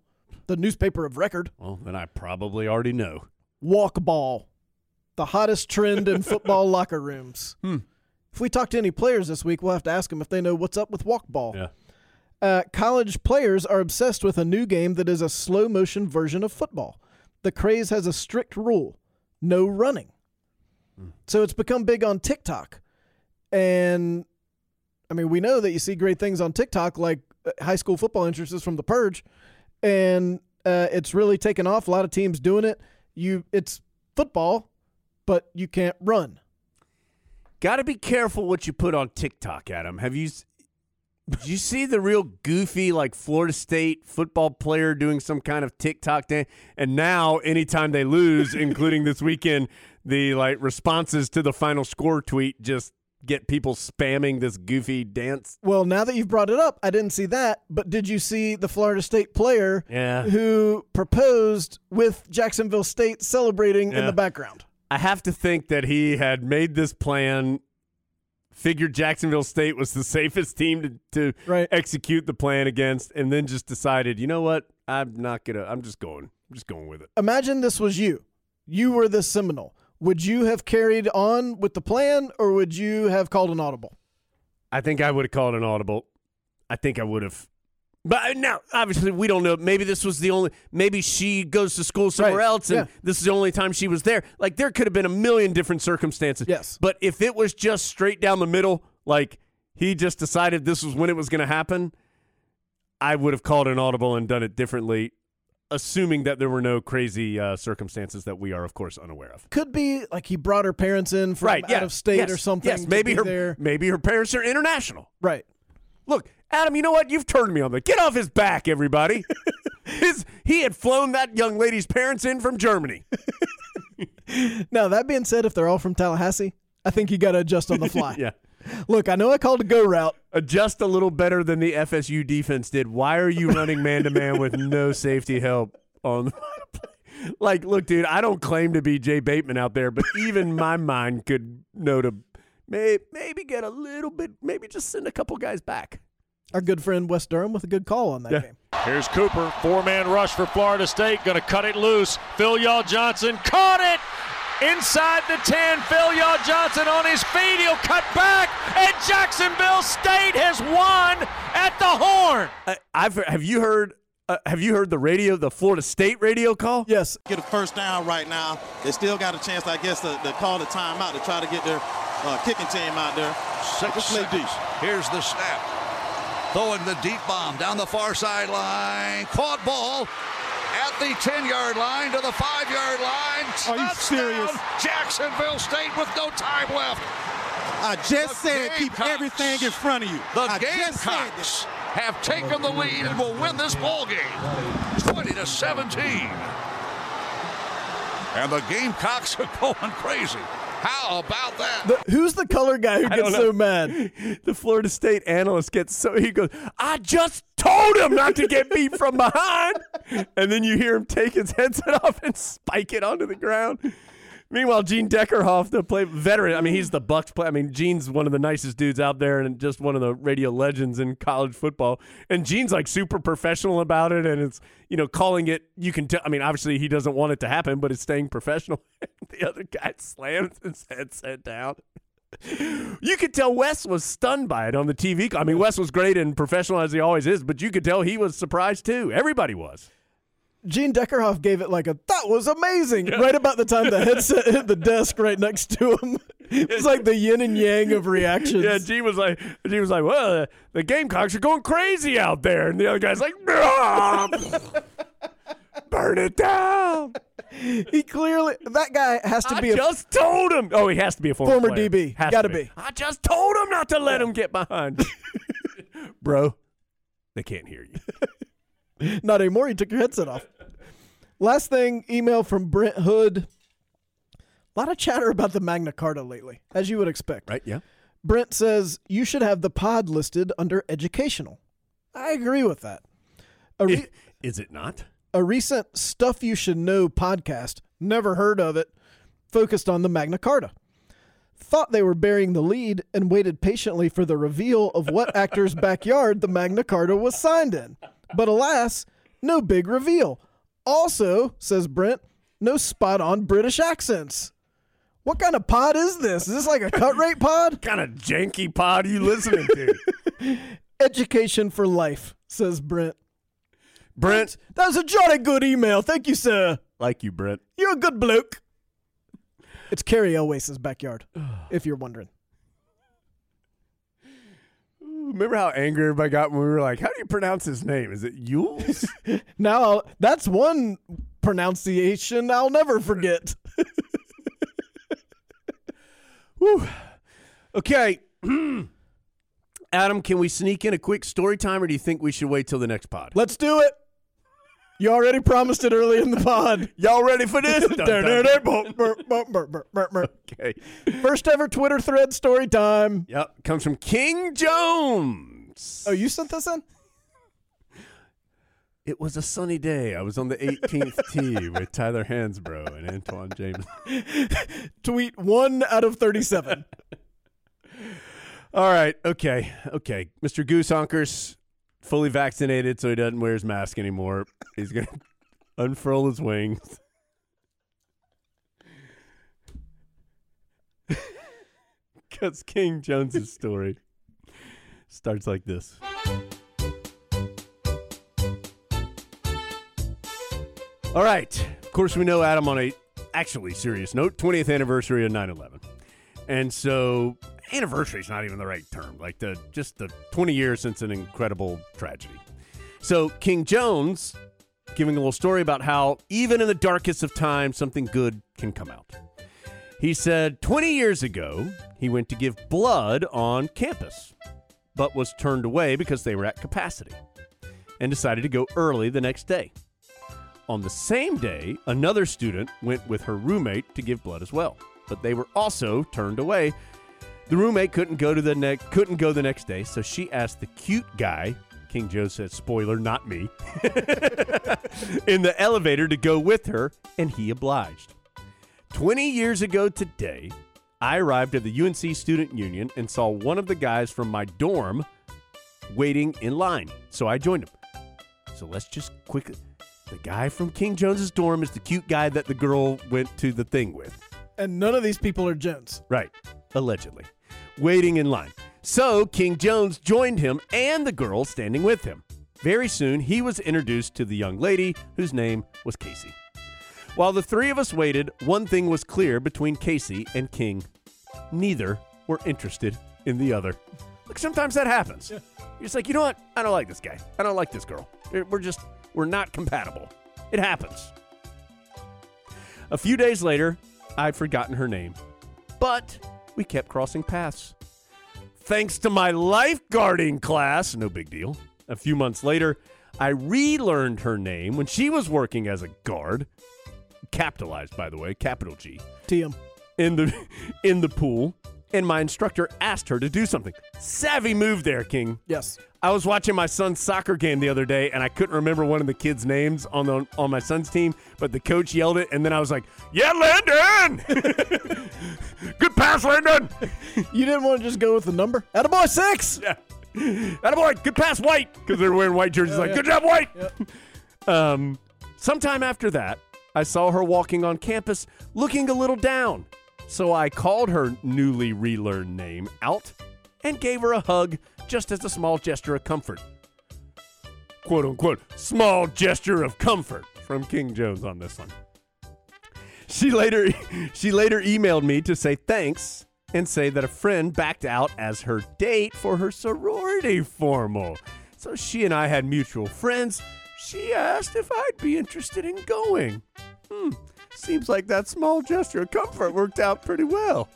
the newspaper of record. Well, then I probably already know. Walk ball, the hottest trend in football locker rooms. Hmm. If we talk to any players this week, we'll have to ask them if they know what's up with walk ball. Yeah. Uh, college players are obsessed with a new game that is a slow-motion version of football. The craze has a strict rule: no running. Hmm. So it's become big on TikTok. And, I mean, we know that you see great things on TikTok, like high school football entrances from The Purge, and uh, it's really taken off. A lot of teams doing it. You, it's football, but you can't run. Got to be careful what you put on TikTok, Adam. Have you did you see the real goofy, like, Florida State football player doing some kind of TikTok dance? And now, anytime they lose, including this weekend, the, like, responses to the final score tweet just get people spamming this goofy dance. Well, now that you've brought it up, I didn't see that, but did you see the Florida State player yeah. who proposed with Jacksonville State celebrating yeah. in the background? I have to think that he had made this plan, figured Jacksonville State was the safest team to, to right. execute the plan against, and then just decided, you know what, I'm not going to, I'm just going, I'm just going with it. Imagine this was you. You were the Seminole. Would you have carried on with the plan, or would you have called an audible? I think I would have called an audible. I think I would have. But now, obviously, we don't know. Maybe this was the only – maybe she goes to school somewhere right. else, and yeah. this is the only time she was there. Like, there could have been a million different circumstances. Yes. But if it was just straight down the middle, like he just decided this was when it was going to happen, I would have called an audible and done it differently, assuming that there were no crazy uh, circumstances that we are, of course, unaware of. Could be like he brought her parents in from right, out yeah. of state yes. or something. Yes, maybe her, there. maybe her parents are international. Right. Look, Adam, you know what? You've turned me on that. Get off his back, everybody. his, he had flown that young lady's parents in from Germany. Now, that being said, if they're all from Tallahassee, I think you got to adjust on the fly. yeah. Look, I know I called a go route. Adjust a little better than the F S U defense did. Why are you running man-to-man with no safety help on the play? Like, look, dude, I don't claim to be Jay Bateman out there, but even my mind could know to may, maybe get a little bit, maybe just send a couple guys back. Our good friend Wes Durham with a good call on that yeah. game. Here's Cooper, four-man rush for Florida State, going to cut it loose. Phil Yaw Johnson caught it inside the ten. Phil Yaw Johnson on his feet. He'll cut back, and Jacksonville State has won at the horn. Uh, I've have you heard? Uh, have you heard the radio, the Florida State radio call? Yes. Get a first down right now. They still got a chance, I guess, to, to call the timeout to try to get their uh, kicking team out there. Six seconds. Here's the snap. Throwing the deep bomb down the far sideline. Caught ball at the ten-yard line to the five-yard line. Are you serious? Jacksonville State with no time left. I just the said keep everything in front of you. The I Gamecocks have taken the lead and will win this ball game, twenty to seventeen. And the Gamecocks are going crazy. How about that? The, who's the color guy who gets so mad? The Florida State analyst gets so, he goes, I just told him not to get beat from behind. And then you hear him take his headset off and spike it onto the ground. Meanwhile, Gene Deckerhoff, the play veteran, I mean, he's the Bucs player. I mean, Gene's one of the nicest dudes out there and just one of the radio legends in college football. And Gene's like super professional about it, and it's, you know, calling it, you can tell, I mean, obviously he doesn't want it to happen, but it's staying professional. The other guy slams his headset down. You could tell Wes was stunned by it on the T V. I mean, Wes was great and professional as he always is, but you could tell he was surprised too. Everybody was. Gene Deckerhoff gave it like a, that was amazing, yeah. right about the time the headset hit the desk right next to him. It was like the yin and yang of reactions. Yeah, Gene was like, Gene was like, well, uh, the Gamecocks are going crazy out there. And the other guy's like, burn it down. He clearly, that guy has to I be I just a, told him. Oh, he has to be a former, former player. D B. Has Got to be. be. I just told him not to let him get behind. Bro, they can't hear you. Not anymore. You took your headset off. Last thing, email from Brent Hood. A lot of chatter about the Magna Carta lately, as you would expect. Right, yeah. Brent says, you should have the pod listed under educational. I agree with that. A re- Is it not? A recent Stuff You Should Know podcast, never heard of it, focused on the Magna Carta. Thought they were burying the lead and waited patiently for the reveal of what actor's backyard the Magna Carta was signed in. But alas, No big reveal. Also, says Brent, no spot-on British accents. What kind of pod is this? Is this like a cut rate pod? What kind of janky pod are you listening to? Education for life, says Brent. Brent, that was a jolly good email. Thank you, sir. Like you, Brent. You're a good bloke. It's Carrie Elwace's backyard, if you're wondering. Remember how angry everybody got when we were like, how do you pronounce his name? Is it Yules? Now, I'll, that's one pronunciation I'll never forget. Whew. Okay. Adam, can we sneak in a quick story time, or do you think we should wait till the next pod? Let's do it. You already promised it early in the pod. Y'all ready for this? Okay. First ever Twitter thread story time. Yep. Comes from King Jones. Oh, you sent this in? It was a sunny day. I was on the eighteenth tee with Tyler Hansbrough and Antoine James. Tweet one out of thirty-seven. All right. Okay. Okay. Mister Goosehonkers, fully vaccinated, so he doesn't wear his mask anymore. He's going to unfurl his wings. Because King Jones's story starts like this. All right. Of course, we know Adam on a actually serious note, twentieth anniversary of nine eleven. And so anniversary is not even the right term. Like the just the twenty years since an incredible tragedy. So King Jones giving a little story about how even in the darkest of times, something good can come out. He said twenty years ago, he went to give blood on campus, but was turned away because they were at capacity and decided to go early the next day. On the same day, another student went with her roommate to give blood as well, but they were also turned away. The roommate couldn't go to the ne- couldn't go the next day, so she asked the cute guy, King Joe says, spoiler, not me, in the elevator to go with her, and he obliged. twenty years ago today, I arrived at the U N C Student Union and saw one of the guys from my dorm waiting in line, so I joined him. So let's just quickly... The guy from King Jones's dorm is the cute guy that the girl went to the thing with. And none of these people are Jones. Right. Allegedly. Waiting in line. So King Jones joined him and the girl standing with him. Very soon, he was introduced to the young lady whose name was Casey. While the three of us waited, one thing was clear between Casey and King. Neither were interested in the other. Look, sometimes that happens. Yeah. You're just like, you know what? I don't like this guy. I don't like this girl. We're just... We're not compatible. It happens. A few days later, I'd forgotten her name, but we kept crossing paths. Thanks to my lifeguarding class, no big deal. A few months later, I relearned her name when she was working as a guard, capitalized, by the way, capital G. T M. In the, in the pool, and my instructor asked her to do something. Savvy move there, King. Yes. I was watching my son's soccer game the other day, and I couldn't remember one of the kids' names on the on my son's team, but the coach yelled it, and then I was like, yeah, Landon! Good pass, Landon! You didn't want to just go with the number? Attaboy, six! Yeah. Attaboy, good pass, White! Because they're wearing white jerseys. Yeah, like, yeah. Good job, White! Yeah. Um, sometime after that, I saw her walking on campus looking a little down. So I called her newly relearned name out and gave her a hug just as a small gesture of comfort. Quote unquote, small gesture of comfort from King Jones on this one. She later, she later emailed me to say thanks and say that a friend backed out as her date for her sorority formal. So she and I had mutual friends. She asked if I'd be interested in going. Hmm. Seems like that small gesture of comfort worked out pretty well.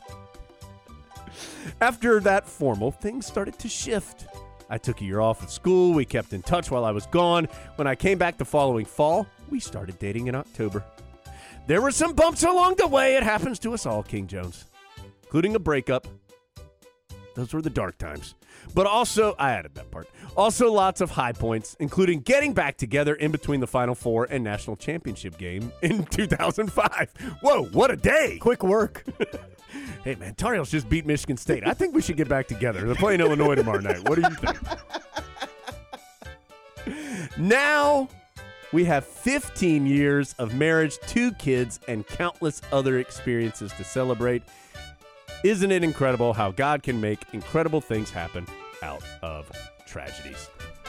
After that formal, things started to shift. I took a year off of school. We kept in touch while I was gone. When I came back the following fall, we started dating in October. There were some bumps along the way. It happens to us all, King Jones, including a breakup. Those were the dark times. But also, I added that part, also lots of high points, including getting back together in between the Final Four and National Championship game in two thousand five. Whoa, what a day. Quick work. Hey, man, Tar Heels just beat Michigan State. I think we should get back together. They're playing Illinois tomorrow night. What do you think? Now, We have fifteen years of marriage, two kids, and countless other experiences to celebrate. Isn't it incredible how God can make incredible things happen out of tragedies?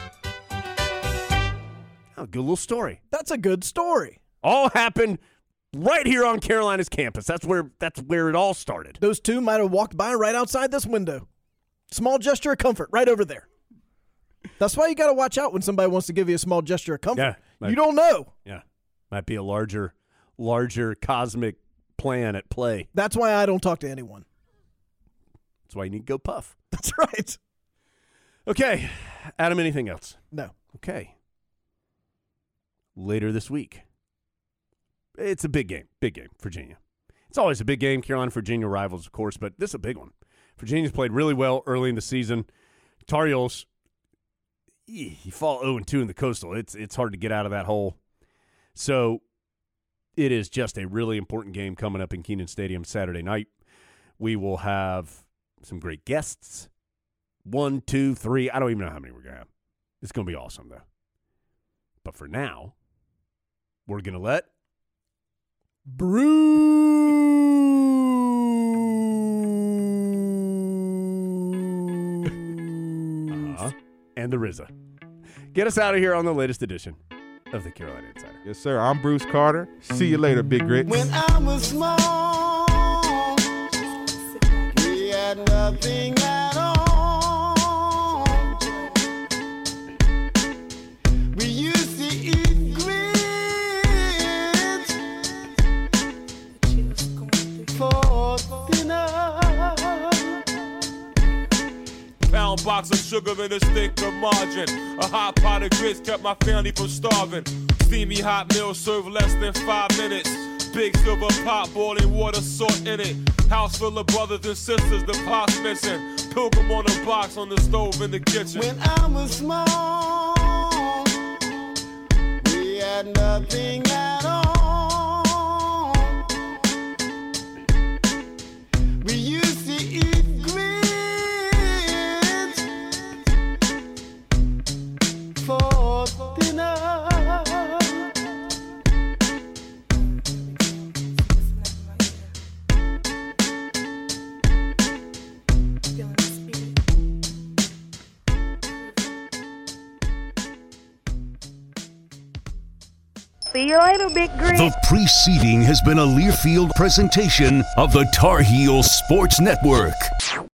Oh, good little story. That's a good story. All happened right here on Carolina's campus. That's where that's where it all started. Those two might have walked by right outside this window. Small gesture of comfort right over there. That's why you got to watch out when somebody wants to give you a small gesture of comfort. Yeah, might, you don't know. Yeah. Might be a larger, larger cosmic plan at play. That's why I don't talk to anyone. That's why you need to go puff. That's right. Okay. Adam, anything else? No. Okay. Later this week. It's a big game. Big game, Virginia. It's always a big game. Carolina, Virginia rivals, of course, but this is a big one. Virginia's played really well early in the season. Tar Heels, you fall oh and two in the Coastal. It's it's hard to get out of that hole. So it is just a really important game coming up in Kenan Stadium Saturday night. We will have some great guests. One, two, three. I don't even know how many we're going to have. It's going to be awesome, though. But for now, we're going to let Brew. uh-huh. And the R Z A. Get us out of here on the latest edition of the Carolina Insider. Yes, sir. I'm Bruce Carter. See you later, Big Grits. When I was small, we had nothing at all. We used to eat grits for dinner. Pound box of sugar and a stick of margarine. A hot pot of grits kept my family from starving. Steamy hot meal served less than five minutes. Big silver pot, boiling water, salt in it. House full of brothers and sisters, the pot's missing. Pilgrim on the box, on the stove in the kitchen. When I was small, we had nothing at all. We used to eat grits for dinner. See you later, Big Grits. The preceding has been a Learfield presentation of the Tar Heels Sports Network.